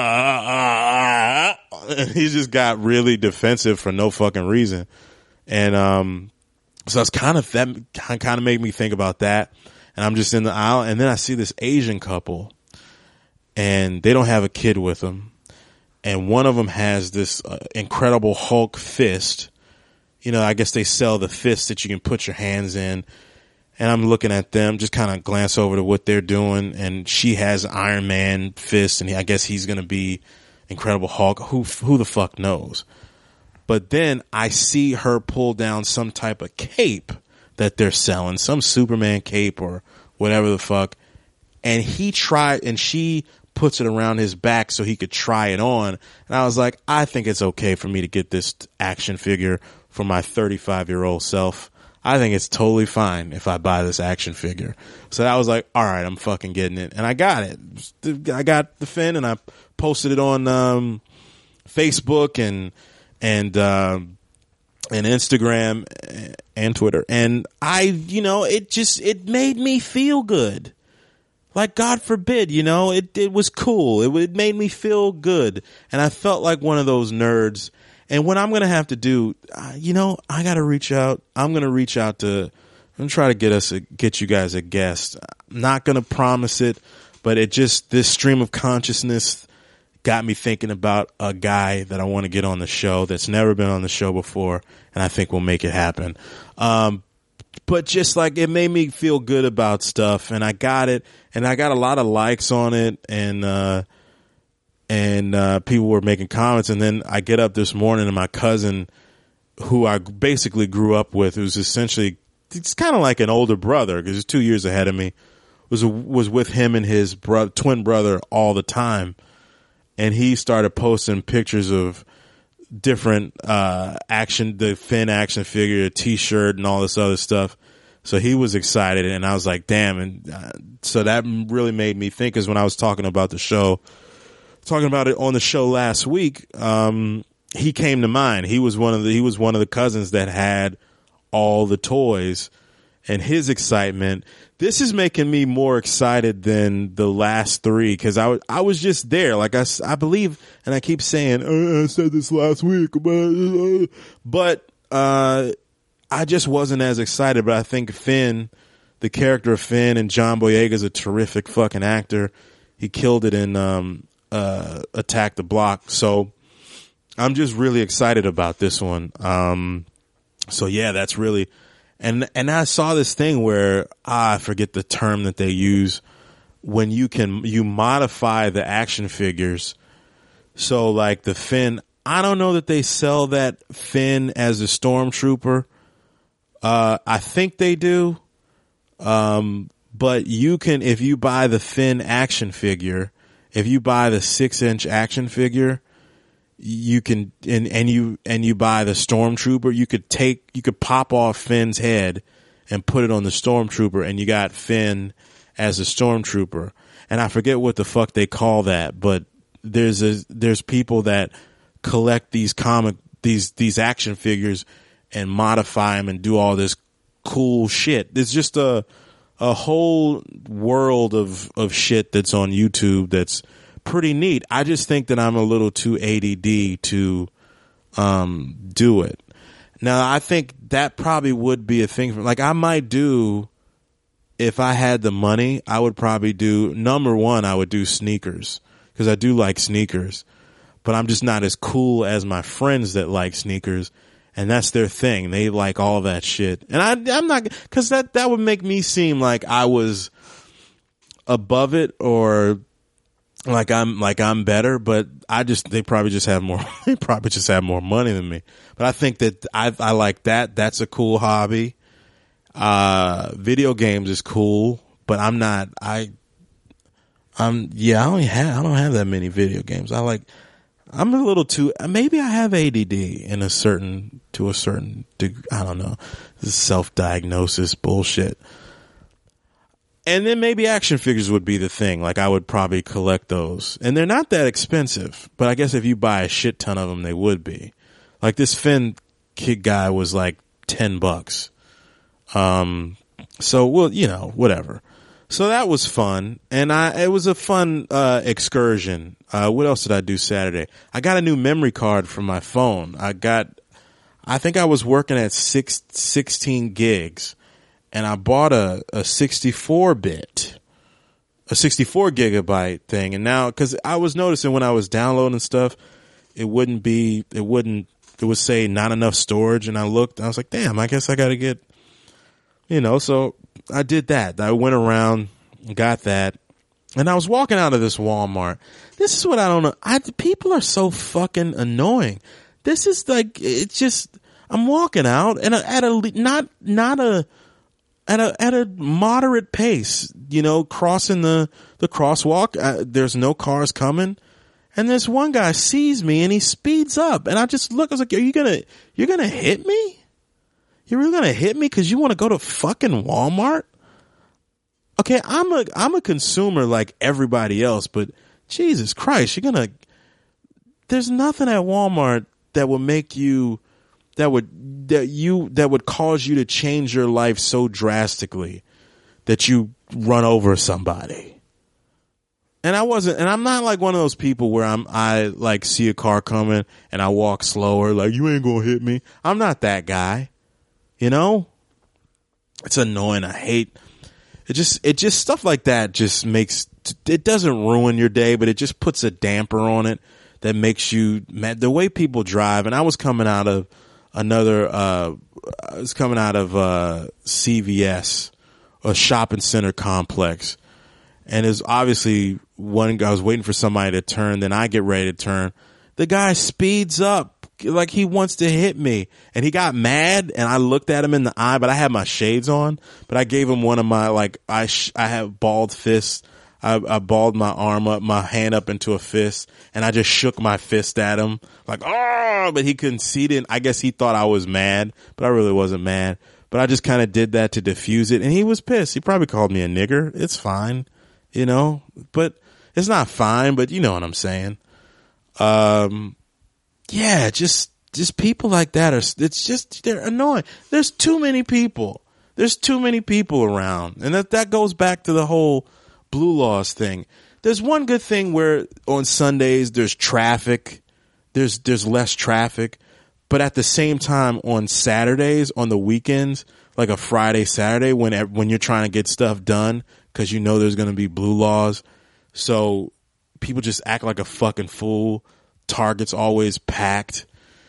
uh, uh, and he just got really defensive for no fucking reason, and um, so it's kind of that kind of made me think about that. And I'm just in the aisle, and then I see this Asian couple, and they don't have a kid with them, and one of them has this uh, Incredible Hulk fist. You know, I guess they sell the fist that you can put your hands in. And I'm looking at them, just kind of glance over to what they're doing. And she has Iron Man fist, and I guess he's going to be Incredible Hulk. Who who the fuck knows? But then I see her pull down some type of cape, that they're selling, some Superman cape or whatever the fuck. And he tried, and she puts it around his back so he could try it on. And I was like, I think it's okay for me to get this action figure for my thirty-five year old self. I think it's totally fine if I buy this action figure. So I was like, all right, I'm fucking getting it. And I got it. I got the Finn, and I posted it on um, Facebook and, and, um, and Instagram and Twitter. And I, you know, it just, it made me feel good. Like, God forbid, you know, it, it was cool. It, it made me feel good. And I felt like one of those nerds. And what I'm going to have to do, uh, you know, I got to reach out. I'm going to reach out to, I'm going to try to get us, a, get you guys a guest. I'm not going to promise it, but it just, this stream of consciousness got me thinking about a guy that I want to get on the show that's never been on the show before. And I think we'll make it happen. Um, but just like, it made me feel good about stuff, and I got it, and I got a lot of likes on it, and, uh, and uh, people were making comments. And then I get up this morning, and my cousin, who I basically grew up with, who's essentially, it's kind of like an older brother because he's two years ahead of me, was was with him and his bro- twin brother all the time. And he started posting pictures of different uh, action, the Finn action figure, a T-shirt, and all this other stuff. So he was excited, and I was like, damn. And uh, so that really made me think, because when I was talking about the show, talking about it on the show last week, um, he came to mind. He was one of the, he was one of the cousins that had all the toys, and his excitement. This is making me more excited than the last three, because I, w- I was just there. Like I, I believe, and I keep saying, uh, I said this last week, but, but uh, I just wasn't as excited. But I think Finn, the character of Finn, and John Boyega is a terrific fucking actor. He killed it in um, uh, Attack the Block. So I'm just really excited about this one. Um, so yeah, that's really, and, and I saw this thing where, ah, I forget the term that they use when you can, you modify the action figures. So like the Finn, I don't know that they sell that Finn as a stormtrooper. Uh, I think they do. Um, but you can, if you buy the Finn action figure, if you buy the six inch action figure, you can, and, and you, and you buy the Stormtrooper, you could take, you could pop off Finn's head and put it on the Stormtrooper, and you got Finn as a Stormtrooper. And I forget what the fuck they call that, but there's a, there's people that collect these comic, these, these action figures and modify them and do all this cool shit. There's just a, a whole world of, of shit that's on YouTube that's pretty neat. I just think that I'm a little too A D D to um, do it. Now, I think that probably would be a thing. For, like, I might do, if I had the money, I would probably do, number one, I would do sneakers, because I do like sneakers. But I'm just not as cool as my friends that like sneakers. And that's their thing. They like all that shit. And I, I'm not, because that, that would make me seem like I was above it, or like I'm like I'm better. But I just, they probably just have more. They probably just have more money than me. But I think that I I like that. That's a cool hobby. Uh, video games is cool, but I'm not. I I'm yeah. I don't have. I don't have that many video games. I like. I'm a little too, maybe I have A D D in a certain, to a certain degree. I don't know. This is self-diagnosis bullshit. And then maybe action figures would be the thing. Like, I would probably collect those. And they're not that expensive, but I guess if you buy a shit ton of them, they would be. Like, this Finn kid guy was like ten bucks. Um, so, well, you know, whatever. So that was fun, and I it was a fun uh, excursion. Uh, what else did I do Saturday? I got a new memory card for my phone. I got, I think I was working at six, sixteen gigs, and I bought a, a sixty-four bit, a sixty-four gigabyte thing. And now, because I was noticing when I was downloading stuff, it wouldn't be, it wouldn't, it would say not enough storage, and I looked, and I was like, damn, I guess I got to get, you know, so I did that. I went around, got that, and I was walking out of this Walmart. This is what I don't know. I, people are so fucking annoying. This is like, it's just, I'm walking out, and at a, not, not a, at a at a moderate pace, you know, crossing the the crosswalk. Uh, there's no cars coming, and this one guy sees me and he speeds up, and I just look. I was like, "Are you gonna you're gonna hit me? You're really gonna hit me because you want to go to fucking Walmart?" Okay, I'm a I'm a consumer like everybody else, but Jesus Christ, you're gonna. There's nothing at Walmart that would make you. That would that you that would cause you to change your life so drastically that you run over somebody. And I wasn't, and I'm not like one of those people where I'm I like see a car coming and I walk slower, like you ain't gonna hit me. I'm not that guy, you know. It's annoying. I hate it. Just it just stuff like that just makes it doesn't ruin your day, but it just puts a damper on it that makes you mad. The way people drive, and I was coming out of. Another, uh, I was coming out of, uh, C V S, a shopping center complex. And it's obviously one guy, I was waiting for somebody to turn. Then I get ready to turn. The guy speeds up like he wants to hit me. And he got mad and I looked at him in the eye, but I had my shades on, but I gave him one of my, like, I, sh- I have bald fists. I, I balled my arm up, my hand up into a fist, and I just shook my fist at him, like, oh, but he couldn't see it. I guess he thought I was mad, but I really wasn't mad. But I just kind of did that to diffuse it, and he was pissed. He probably called me a nigger. It's fine, you know, but it's not fine, but you know what I'm saying. Um, yeah, just, just people like that are, it's just, they're annoying. There's too many people. There's too many people around. And that, that goes back to the whole blue laws thing. There's one good thing where on Sundays there's traffic. There's there's less traffic. But at the same time on Saturdays, on the weekends, like a Friday, Saturday, when when you're trying to get stuff done because you know there's going to be blue laws. So people just act like a fucking fool. Target's always packed.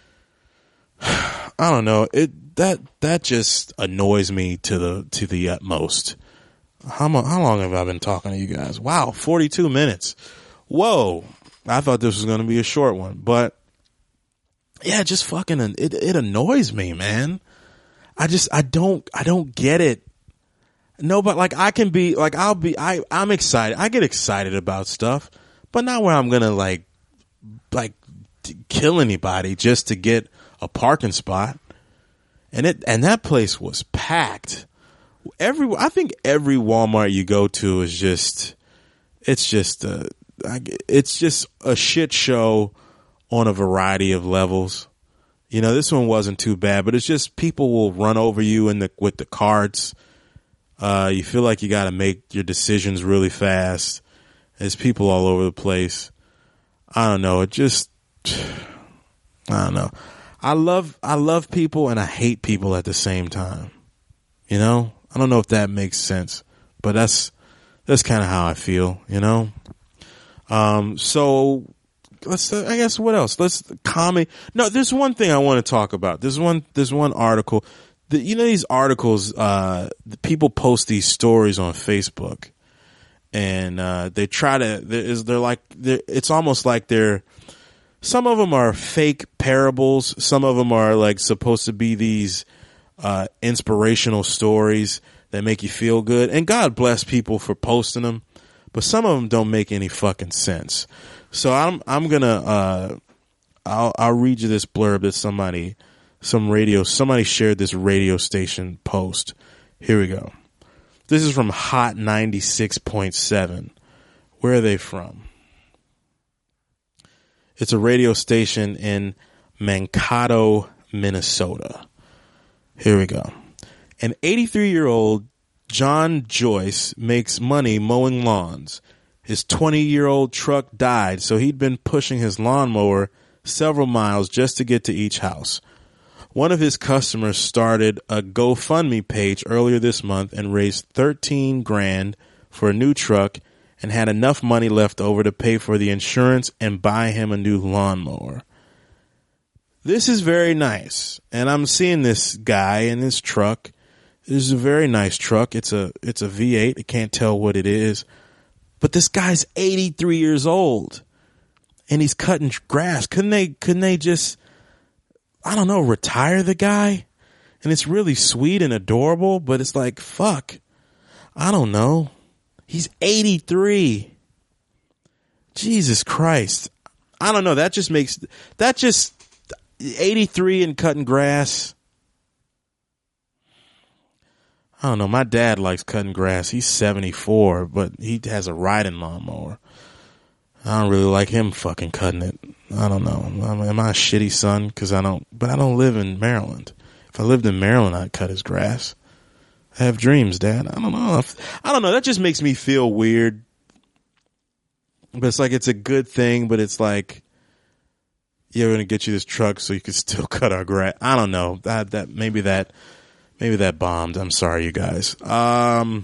I don't know. It that that just annoys me to the to the utmost. How mo- how long have I been talking to you guys? Wow, forty-two minutes. Whoa. I thought this was going to be a short one, but yeah, just fucking it it annoys me, man. I just I don't I don't get it. No, but like I can be like I'll be I I'm excited. I get excited about stuff, but not where I'm going to like like kill anybody just to get a parking spot. And it and that place was packed. Every, I think every Walmart you go to is just, it's just, a, it's just a shit show on a variety of levels. You know, this one wasn't too bad, but it's just people will run over you in the with the carts. Uh, you feel like you got to make your decisions really fast. There's people all over the place. I don't know. It just, I don't know. I love, I love people and I hate people at the same time. You know? I don't know if that makes sense, but that's that's kind of how I feel, you know. Um, so let's, uh, I guess, what else? Let's comment. No, there's one thing I want to talk about. There's one, there's one article. The, you know, these articles. Uh, the people post these stories on Facebook, and uh, they try to. They're, they're like, they're, it's almost like they're. Some of them are fake parables. Some of them are like supposed to be these. Uh, inspirational stories that make you feel good. And God bless people for posting them, but some of them don't make any fucking sense. So I'm, I'm gonna, uh, I'll, I'll read you this blurb that somebody, some radio, somebody shared this radio station post. Here we go. This is from Hot ninety-six point seven. Where are they from? It's a radio station in Mankato, Minnesota. Here we go. An eighty-three-year-old John Joyce makes money mowing lawns. His twenty-year-old truck died, so he'd been pushing his lawnmower several miles just to get to each house. One of his customers started a GoFundMe page earlier this month and raised thirteen grand for a new truck and had enough money left over to pay for the insurance and buy him a new lawnmower. This is very nice, and I'm seeing this guy in this truck. This is a very nice truck. It's a it's a V eight. I can't tell what it is, but this guy's eighty-three years old, and he's cutting grass. Couldn't they? Couldn't they just, I don't know, retire the guy? And it's really sweet and adorable, but it's like, fuck, I don't know. He's eighty-three. Jesus Christ. I don't know. That just makes, that just, eighty-three and cutting grass. I don't know. My dad likes cutting grass. He's seventy-four, but he has a riding lawnmower. I don't really like him fucking cutting it. I don't know. Am I a shitty son? Because I don't, but I don't live in Maryland. If I lived in Maryland, I'd cut his grass. I have dreams, Dad. I don't know. If, I don't know. That just makes me feel weird. But it's like, it's a good thing, but it's like, yeah, we're going to get you this truck so you can still cut our grass. I don't know. That, that, maybe that, maybe that bombed. I'm sorry, you guys. Um,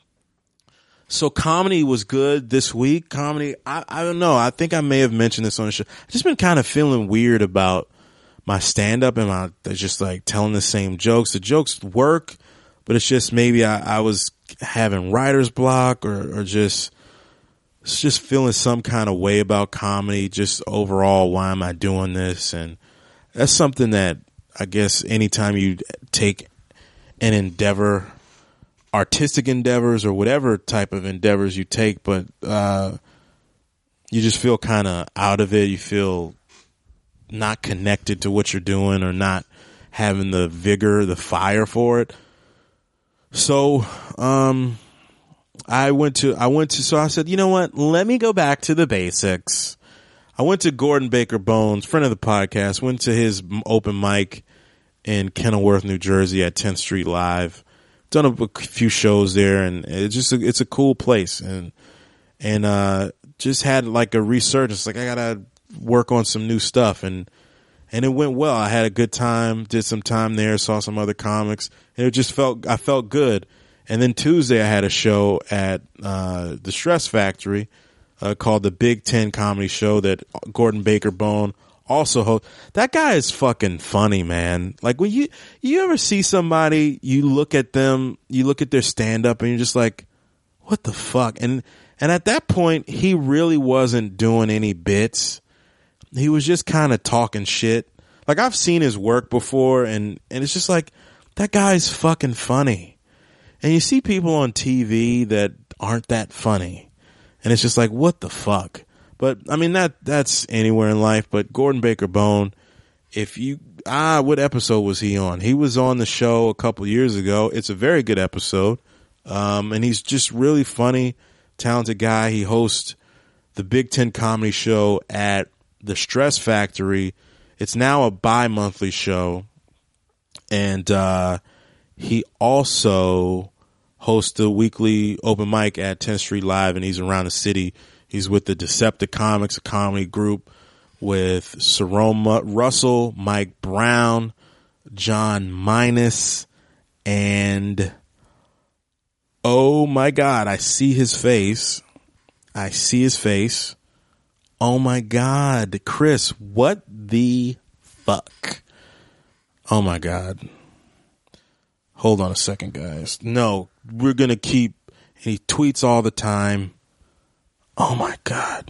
so comedy was good this week. Comedy, I, I don't know. I think I may have mentioned this on the show. I've just been kind of feeling weird about my stand-up and my just like telling the same jokes. The jokes work, but it's just maybe I, I was having writer's block or, or just just feeling some kind of way about comedy. Just overall, why am I doing this? And that's something that I guess anytime you take an endeavor, artistic endeavors or whatever type of endeavors you take, but uh, you just feel kind of out of it. You feel not connected to what you're doing or not having the vigor, the fire for it. So, um, I went to, I went to, so I said, you know what? Let me go back to the basics. I went to Gordon Baker Bones, friend of the podcast, went to his open mic in Kenilworth, New Jersey at tenth Street Live. Done a, a few shows there, and it's just, a, it's a cool place. And, and, uh, just had like a resurgence. Like I gotta work on some new stuff, and and it went well. I had a good time, did some time there, saw some other comics, and it just felt I felt good. And then Tuesday I had a show at uh the Stress Factory uh, called the Big Ten Comedy Show that Gordon Baker Bone also hosts. That guy is fucking funny, man. Like when you you ever see somebody, you look at them, you look at their stand up, and you're just like, what the fuck? And and at that point, he really wasn't doing any bits. He was just kind of talking shit. Like I've seen his work before, and, and it's just like, that guy's fucking funny. And you see people on T V that aren't that funny. And it's just like, what the fuck? But I mean, that, that's anywhere in life. But Gordon Baker Bone, if you, ah, what episode was he on? He was on the show a couple years ago. It's a very good episode. Um, and he's just really funny, talented guy. He hosts the Big Ten Comedy Show at the Stress Factory. It's now a bi-monthly show, and uh he also hosts the weekly open mic at tenth Street Live, and he's around the city. He's with the Decepticomics, a comedy group with Saroma Russell, Mike Brown, John Minus, and oh my God, I see his face. I see his face. Oh my God, Chris, what the fuck? Oh my God. Hold on a second, guys. No, we're going to keep, and he tweets all the time. Oh my God.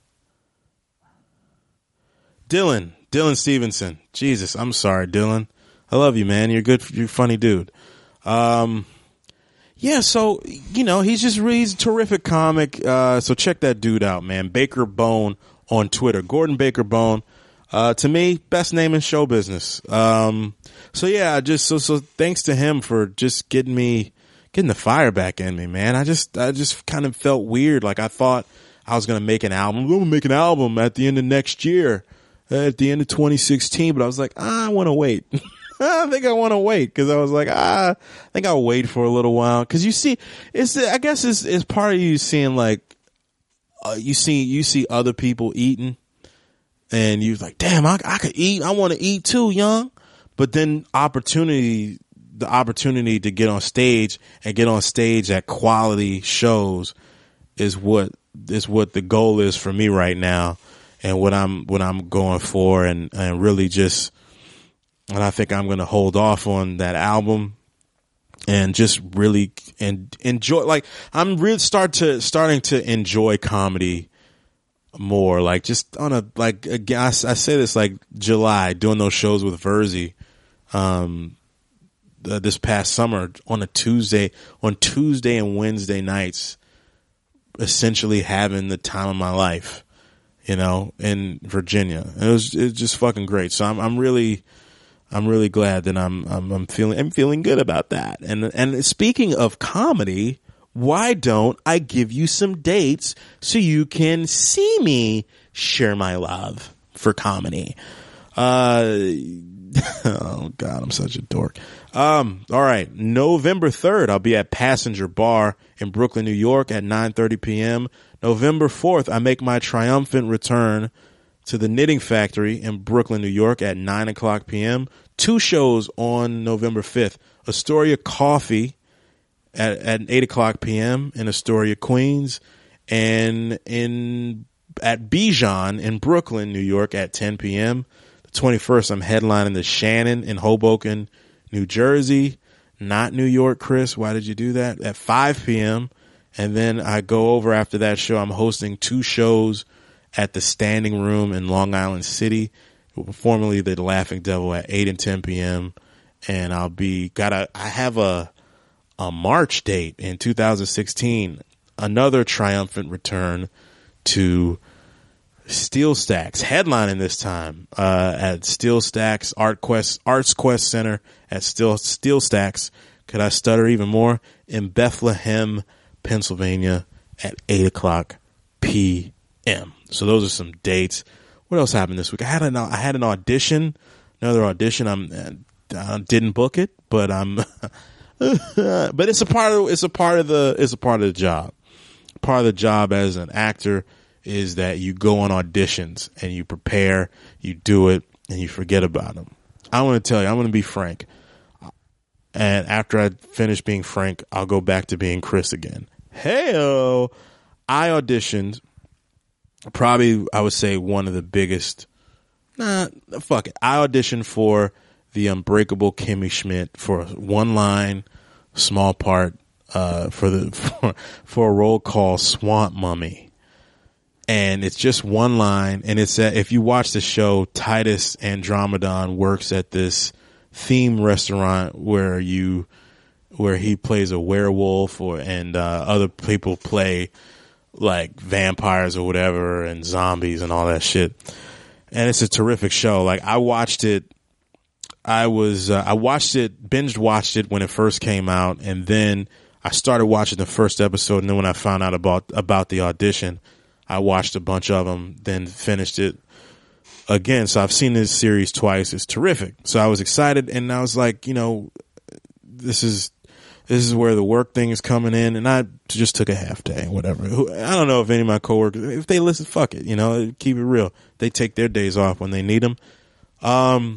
Dylan, Dylan Stevenson. Jesus, I'm sorry, Dylan. I love you, man. You're good. You're a funny dude. Um, Yeah, so, you know, he's just really, he's a terrific comic. Uh, so check that dude out, man. Baker Bone on Twitter. Gordon Baker Bone. Uh, to me, best name in show business. Um, so yeah, just, so, so thanks to him for just getting me, getting the fire back in me, man. I just, I just kind of felt weird. Like I thought I was going to make an album. I'm going to make an album at the end of next year, at the end of twenty sixteen. But I was like, ah, I want to wait. I think I want to wait because I was like, ah, I think I'll wait for a little while. Because you see, it's I guess it's, it's part of you seeing like, uh, you see you see other people eating, and you're like, damn, I, I could eat. I want to eat too, young. But then opportunity, the opportunity to get on stage and get on stage at quality shows is what is what the goal is for me right now, and what I'm what I'm going for, and and really just. And I think I'm going to hold off on that album and just really and enjoy. Like I'm really start to starting to enjoy comedy more. Like just on a like again, I, I say this like July doing those shows with Verzi. Um, uh, this past summer on a Tuesday, on Tuesday and Wednesday nights, essentially having the time of my life, you know, in Virginia. And it was, it was just fucking great. So I'm, I'm really, I'm really glad that I'm, I'm, I'm feeling, I'm feeling good about that. And, and speaking of comedy, why don't I give you some dates so you can see me share my love for comedy? Uh, oh God, I'm such a dork. Um, all right. November third, I'll be at Passenger Bar in Brooklyn, New York at nine thirty p.m. November fourth, I make my triumphant return to the Knitting Factory in Brooklyn, New York at nine o'clock p.m. Two shows on November fifth. Astoria Coffee at, at eight o'clock p.m. in Astoria, Queens, and in at Bijan in Brooklyn, New York at ten p.m. The twenty-first, I'm headlining the Shannon in Hoboken, New Jersey, not New York. Chris, why did you do that? At five p.m. And then I go over after that show. I'm hosting two shows at the Standing Room in Long Island City, formerly the Laughing Devil, at eight and ten p.m. And I'll be, got a, I have a, a March date in two thousand sixteen, another triumphant return to Steel Stacks, headlining this time uh, at Steel Stacks Art Quest Arts Quest Center at Steel Steel Stacks. Could I stutter even more? In Bethlehem, Pennsylvania, at eight o'clock p.m. So those are some dates. What else happened this week? I had an I had an audition, another audition. I'm I didn't book it, but I'm but it's a part of it's a part of the it's a part of the job. Part of the job as an actor is that you go on auditions and you prepare, you do it, and you forget about them. I want to tell you, I'm going to be Frank. And after I finish being Frank, I'll go back to being Chris again. Hey-o! I auditioned, probably, I would say, one of the biggest, nah, fuck it. I auditioned for the Unbreakable Kimmy Schmidt for one line, small part, uh, for the for, for a role called Swamp Mummy. And it's just one line, and it's that if you watch the show, Titus Andromedon works at this theme restaurant where you, where he plays a werewolf, or and uh, other people play like vampires or whatever, and zombies and all that shit. And it's a terrific show. Like I watched it, I was uh, I watched it, binged watched it when it first came out, and then I started watching the first episode, and then when I found out about about the audition, I watched a bunch of them, then finished it again. So I've seen this series twice. It's terrific. So I was excited, and I was like, you know, this is this is where the work thing is coming in, and I just took a half day, whatever. I don't know if any of my coworkers, if they listen, fuck it, you know, keep it real. They take their days off when they need them. Um,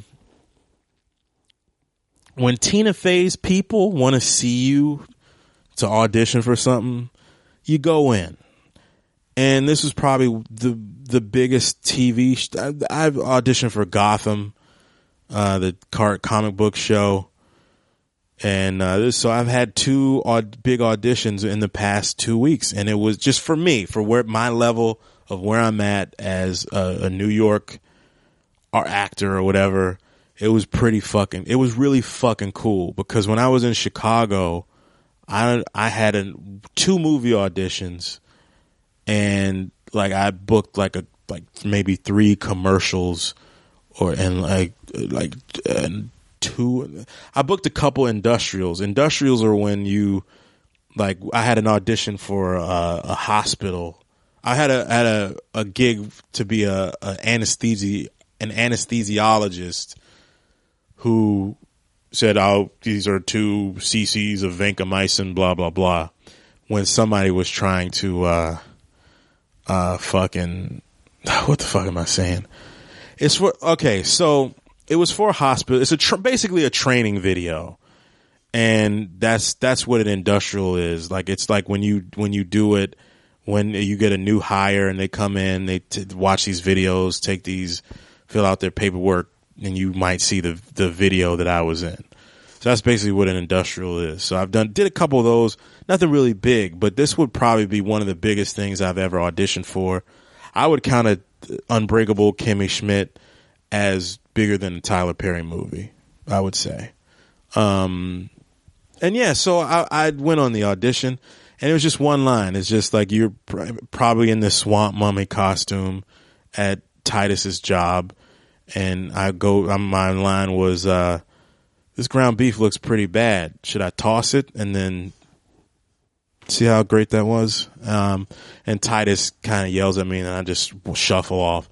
when Tina Fey's people want to see you to audition for something, you go in. And this was probably the the biggest T V. Sh- I, I've auditioned for Gotham, uh, the car- comic book show, and uh, this, so I've had two aud- big auditions in the past two weeks, and it was just for me, for where my level of where I'm at as a, a New York art actor or whatever. It was pretty fucking. It was really fucking cool because when I was in Chicago, I I had a, two movie auditions. And like I booked like a like maybe three commercials, or and like like and two. I booked a couple industrials. Industrials are when you like I had an audition for a, a hospital. I had a had a, a gig to be a, a anesthesi an anesthesiologist who said, "Oh, these are two cc's of vancomycin, blah blah blah." When somebody was trying to. Uh, Uh, fucking, what the fuck am I saying? It's for, okay, so it was for a hospital. It's a, tr- basically a training video. And that's, that's what an industrial is. Like, it's like when you, when you do it, when you get a new hire and they come in, they t- watch these videos, take these, fill out their paperwork, and you might see the, the video that I was in. So that's basically what an industrial is. So I've done, did a couple of those, nothing really big, but this would probably be one of the biggest things I've ever auditioned for. I would count a Unbreakable Kimmy Schmidt as bigger than a Tyler Perry movie, I would say. Um, and yeah, so I, I went on the audition, and it was just one line. It's just like, you're pr- probably in this swamp mummy costume at Titus's job. And I go, um, my line was, uh, this ground beef looks pretty bad. Should I toss it? And then see how great that was? Um, and Titus kind of yells at me, and I just shuffle off.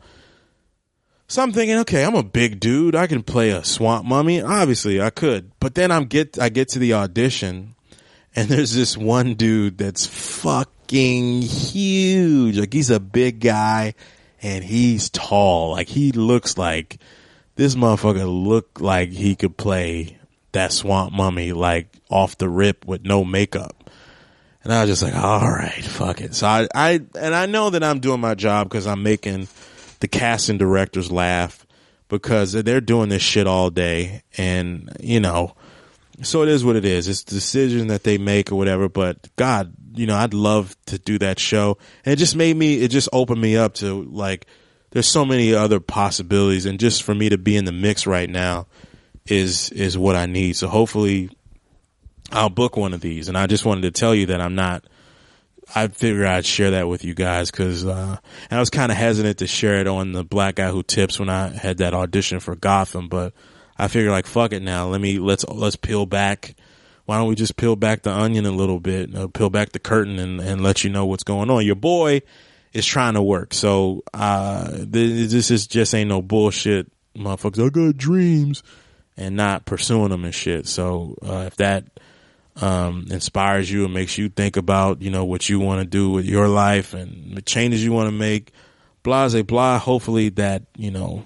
So I'm thinking, okay, I'm a big dude. I can play a swamp mummy. Obviously, I could. But then I'm get I get to the audition, and there's this one dude that's fucking huge. Like, he's a big guy, and he's tall. Like, he looks like this motherfucker looked like he could play that swamp mummy, like, off the rip with no makeup. And I was just like, all right, fuck it. So I, I and I know that I'm doing my job because I'm making the casting directors laugh, because they're doing this shit all day. And, you know, so it is what it is. It's the decision that they make or whatever. But God, you know, I'd love to do that show. And it just made me, it just opened me up to, like, there's so many other possibilities. And just for me to be in the mix right now is, is what I need. So hopefully I'll book one of these. And I just wanted to tell you that I'm not, I figured I'd share that with you guys, because uh, and I was kind of hesitant to share it on the Black Guy Who Tips when I had that audition for Gotham, but I figured, like, fuck it now. Let me let's let's peel back. Why don't we just peel back the onion a little bit, uh, peel back the curtain, and, and let you know what's going on. Your boy is trying to work, so uh, this, this is just ain't no bullshit, motherfuckers. I got dreams, and not pursuing them and shit. So uh, if that um, inspires you and makes you think about, you know, what you want to do with your life and the changes you want to make, blah, blah, blah. Hopefully that, you know,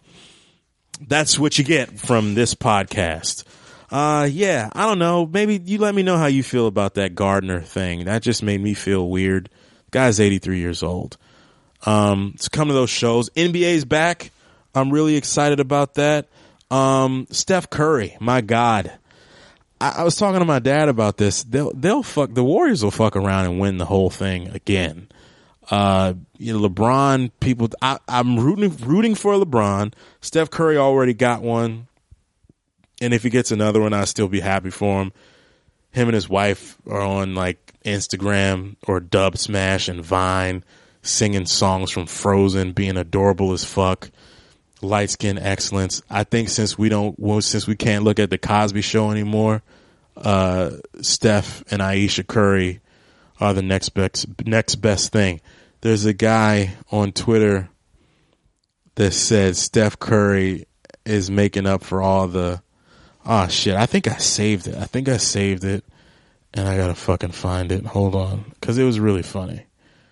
that's what you get from this podcast. Uh, yeah, I don't know. Maybe you let me know how you feel about that Gardner thing. That just made me feel weird. Guy's eighty-three years old. Um, it's come to those shows. N B A's back. I'm really excited about that. Um, Steph Curry, my God. I was talking to my dad about this. They'll, they'll fuck, the Warriors will fuck around and win the whole thing again. Uh, you know, LeBron, people, I, I'm rooting, rooting for LeBron. Steph Curry already got one. And if he gets another one, I'll still be happy for him. Him and his wife are on, like, Instagram or Dub Smash and Vine, singing songs from Frozen, being adorable as fuck. Light skin excellence. I think since we don't, well, since we can't look at the Cosby Show anymore, uh, Steph and Aisha Curry are the next best, next best thing. There's a guy on Twitter that said Steph Curry is making up for all the, oh shit, I think I saved it. I think I saved it, and I gotta fucking find it. Hold on, because it was really funny.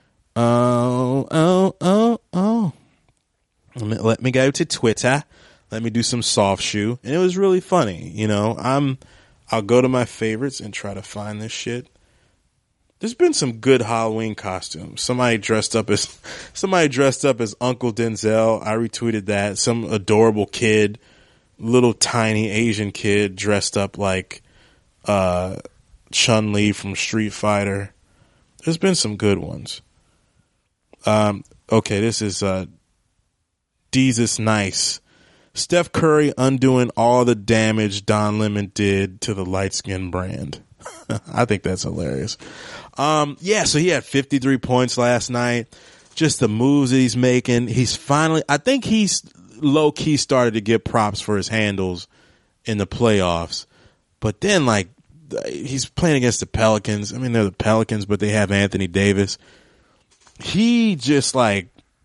Oh, oh, oh, oh. Let me go to Twitter. Let me do some soft shoe. And it was really funny. You know, I'm, I'll go to my favorites and try to find this shit. There's been some good Halloween costumes. Somebody dressed up as, somebody dressed up as Uncle Denzel. I retweeted that. Some adorable kid, little tiny Asian kid dressed up like, uh, Chun-Li from Street Fighter. There's been some good ones. Um, okay, this is, uh, Jesus Nice. Steph Curry undoing all the damage Don Lemon did to the light skin brand. I think that's hilarious. Um, yeah, so he had fifty-three points last night. Just the moves that he's making. He's finally, I think he's low key started to get props for his handles in the playoffs. But then, like, he's playing against the Pelicans. I mean, they're the Pelicans, but they have Anthony Davis. He just, like,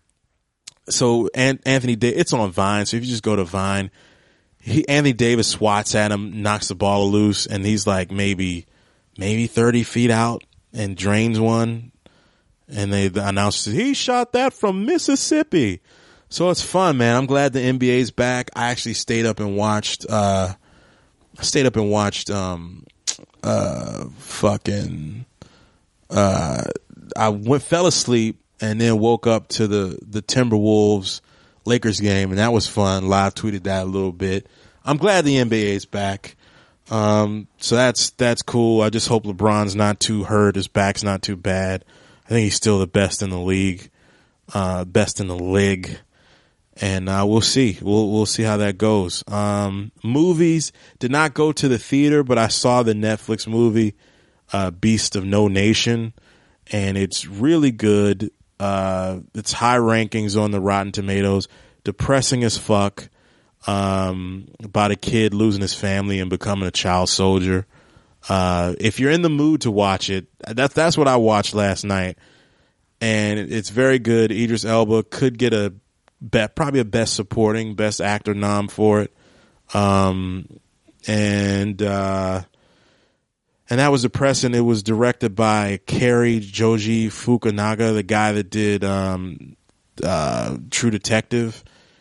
So Anthony, it's on Vine. So if you just go to Vine, he, Anthony Davis swats at him, knocks the ball loose, and he's like maybe, maybe thirty feet out and drains one. And they announced he shot that from Mississippi. So it's fun, man. I'm glad the N B A's back. I actually stayed up and watched, uh, I stayed up and watched, um, uh, fucking, uh, I went, fell asleep. And then woke up to the, the Timberwolves Lakers game, and that was fun. Live tweeted that a little bit. I'm glad the N B A is back. Um, so that's, that's cool. I just hope LeBron's not too hurt. His back's not too bad. I think he's still the best in the league, uh, best in the league. and uh, we'll see. We'll we'll see how that goes. Um, movies, did not go to the theater, but I saw the Netflix movie uh, Beast of No Nation, and it's really good. Uh, it's high rankings on the Rotten Tomatoes. Depressing as fuck. Um, about a kid losing his family and becoming a child soldier. Uh, if you're in the mood to watch it, that's that's what I watched last night, and it's very good. Idris Elba could get a be, probably a best supporting, best actor nom for it, um, and uh, and that was depressing. It was directed by Cary Joji Fukunaga, the guy that did um, uh, True Detective.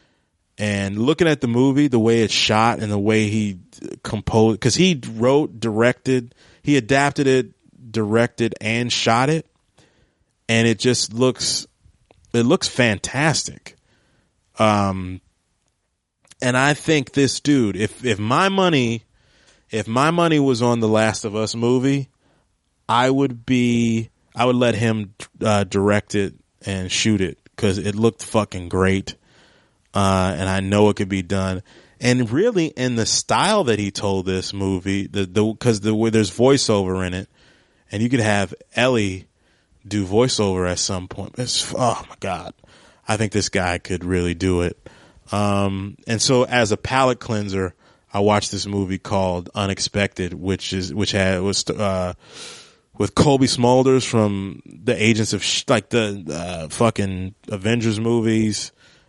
And looking at the movie, the way it's shot and the way he composed, because he wrote, directed, he adapted it, directed, and shot it, and it just looks, it looks fantastic. Um, and I think this dude, if if my money, if my money was on the Last of Us movie, I would be, I would let him uh, direct it and shoot it because it looked fucking great. Uh, and I know it could be done. And really, in the style that he told this movie, the the because the where there's voiceover in it, and you could have Ellie do voiceover at some point. It's, oh my god, I think this guy could really do it. Um, and so, as a palate cleanser, I watched this movie called Unexpected, which is which had was uh, with Colby Smulders from the Agents of Sh- like the uh, fucking Avengers movies.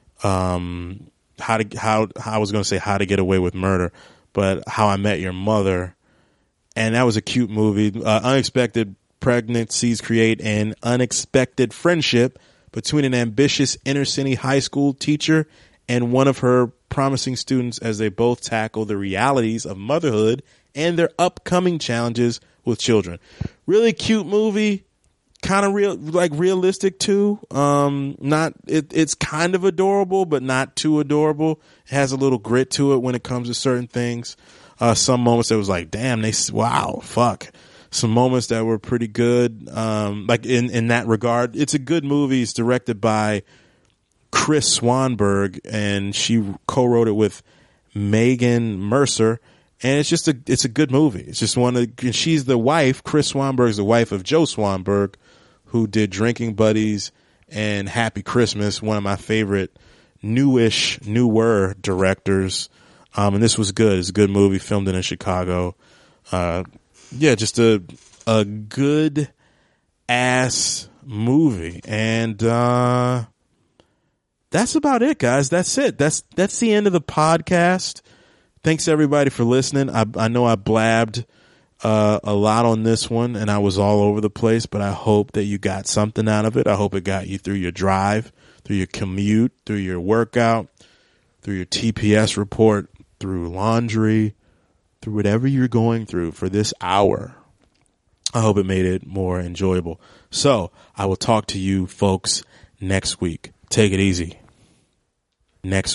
Um, how to how, how I was going to say How to Get Away with Murder, but How I Met Your Mother, and that was a cute movie. Uh, unexpected pregnancies create an unexpected friendship between an ambitious inner city high school teacher and one of her promising students as they both tackle the realities of motherhood and their upcoming challenges with children. Really cute movie. Kind of real, like realistic too. Um, not it. It's kind of adorable, but not too adorable. It has a little grit to it when it comes to certain things. Uh, some moments that was like, damn, they wow, fuck. Some moments that were pretty good. Um, like in in that regard, it's a good movie. It's directed by Chris Swanberg, and she co-wrote it with Megan Mercer. And it's just a it's a good movie. It's just one of the, she's the wife. Chris Swanberg's the wife of Joe Swanberg, who did Drinking Buddies and Happy Christmas, one of my favorite newish, newer directors. Um, and this was good. It's a good movie, filmed in Chicago. Uh, yeah, just a a good ass movie. And uh, that's about it, guys. That's it. That's that's the end of the podcast. Thanks everybody for listening. I, I know I blabbed uh, a lot on this one, and I was all over the place, but I hope that you got something out of it. I hope it got you through your drive, through your commute, through your workout, through your T P S report, through laundry, through whatever you're going through for this hour. I hope it made it more enjoyable. So I will talk to you folks next week. Take it easy. Next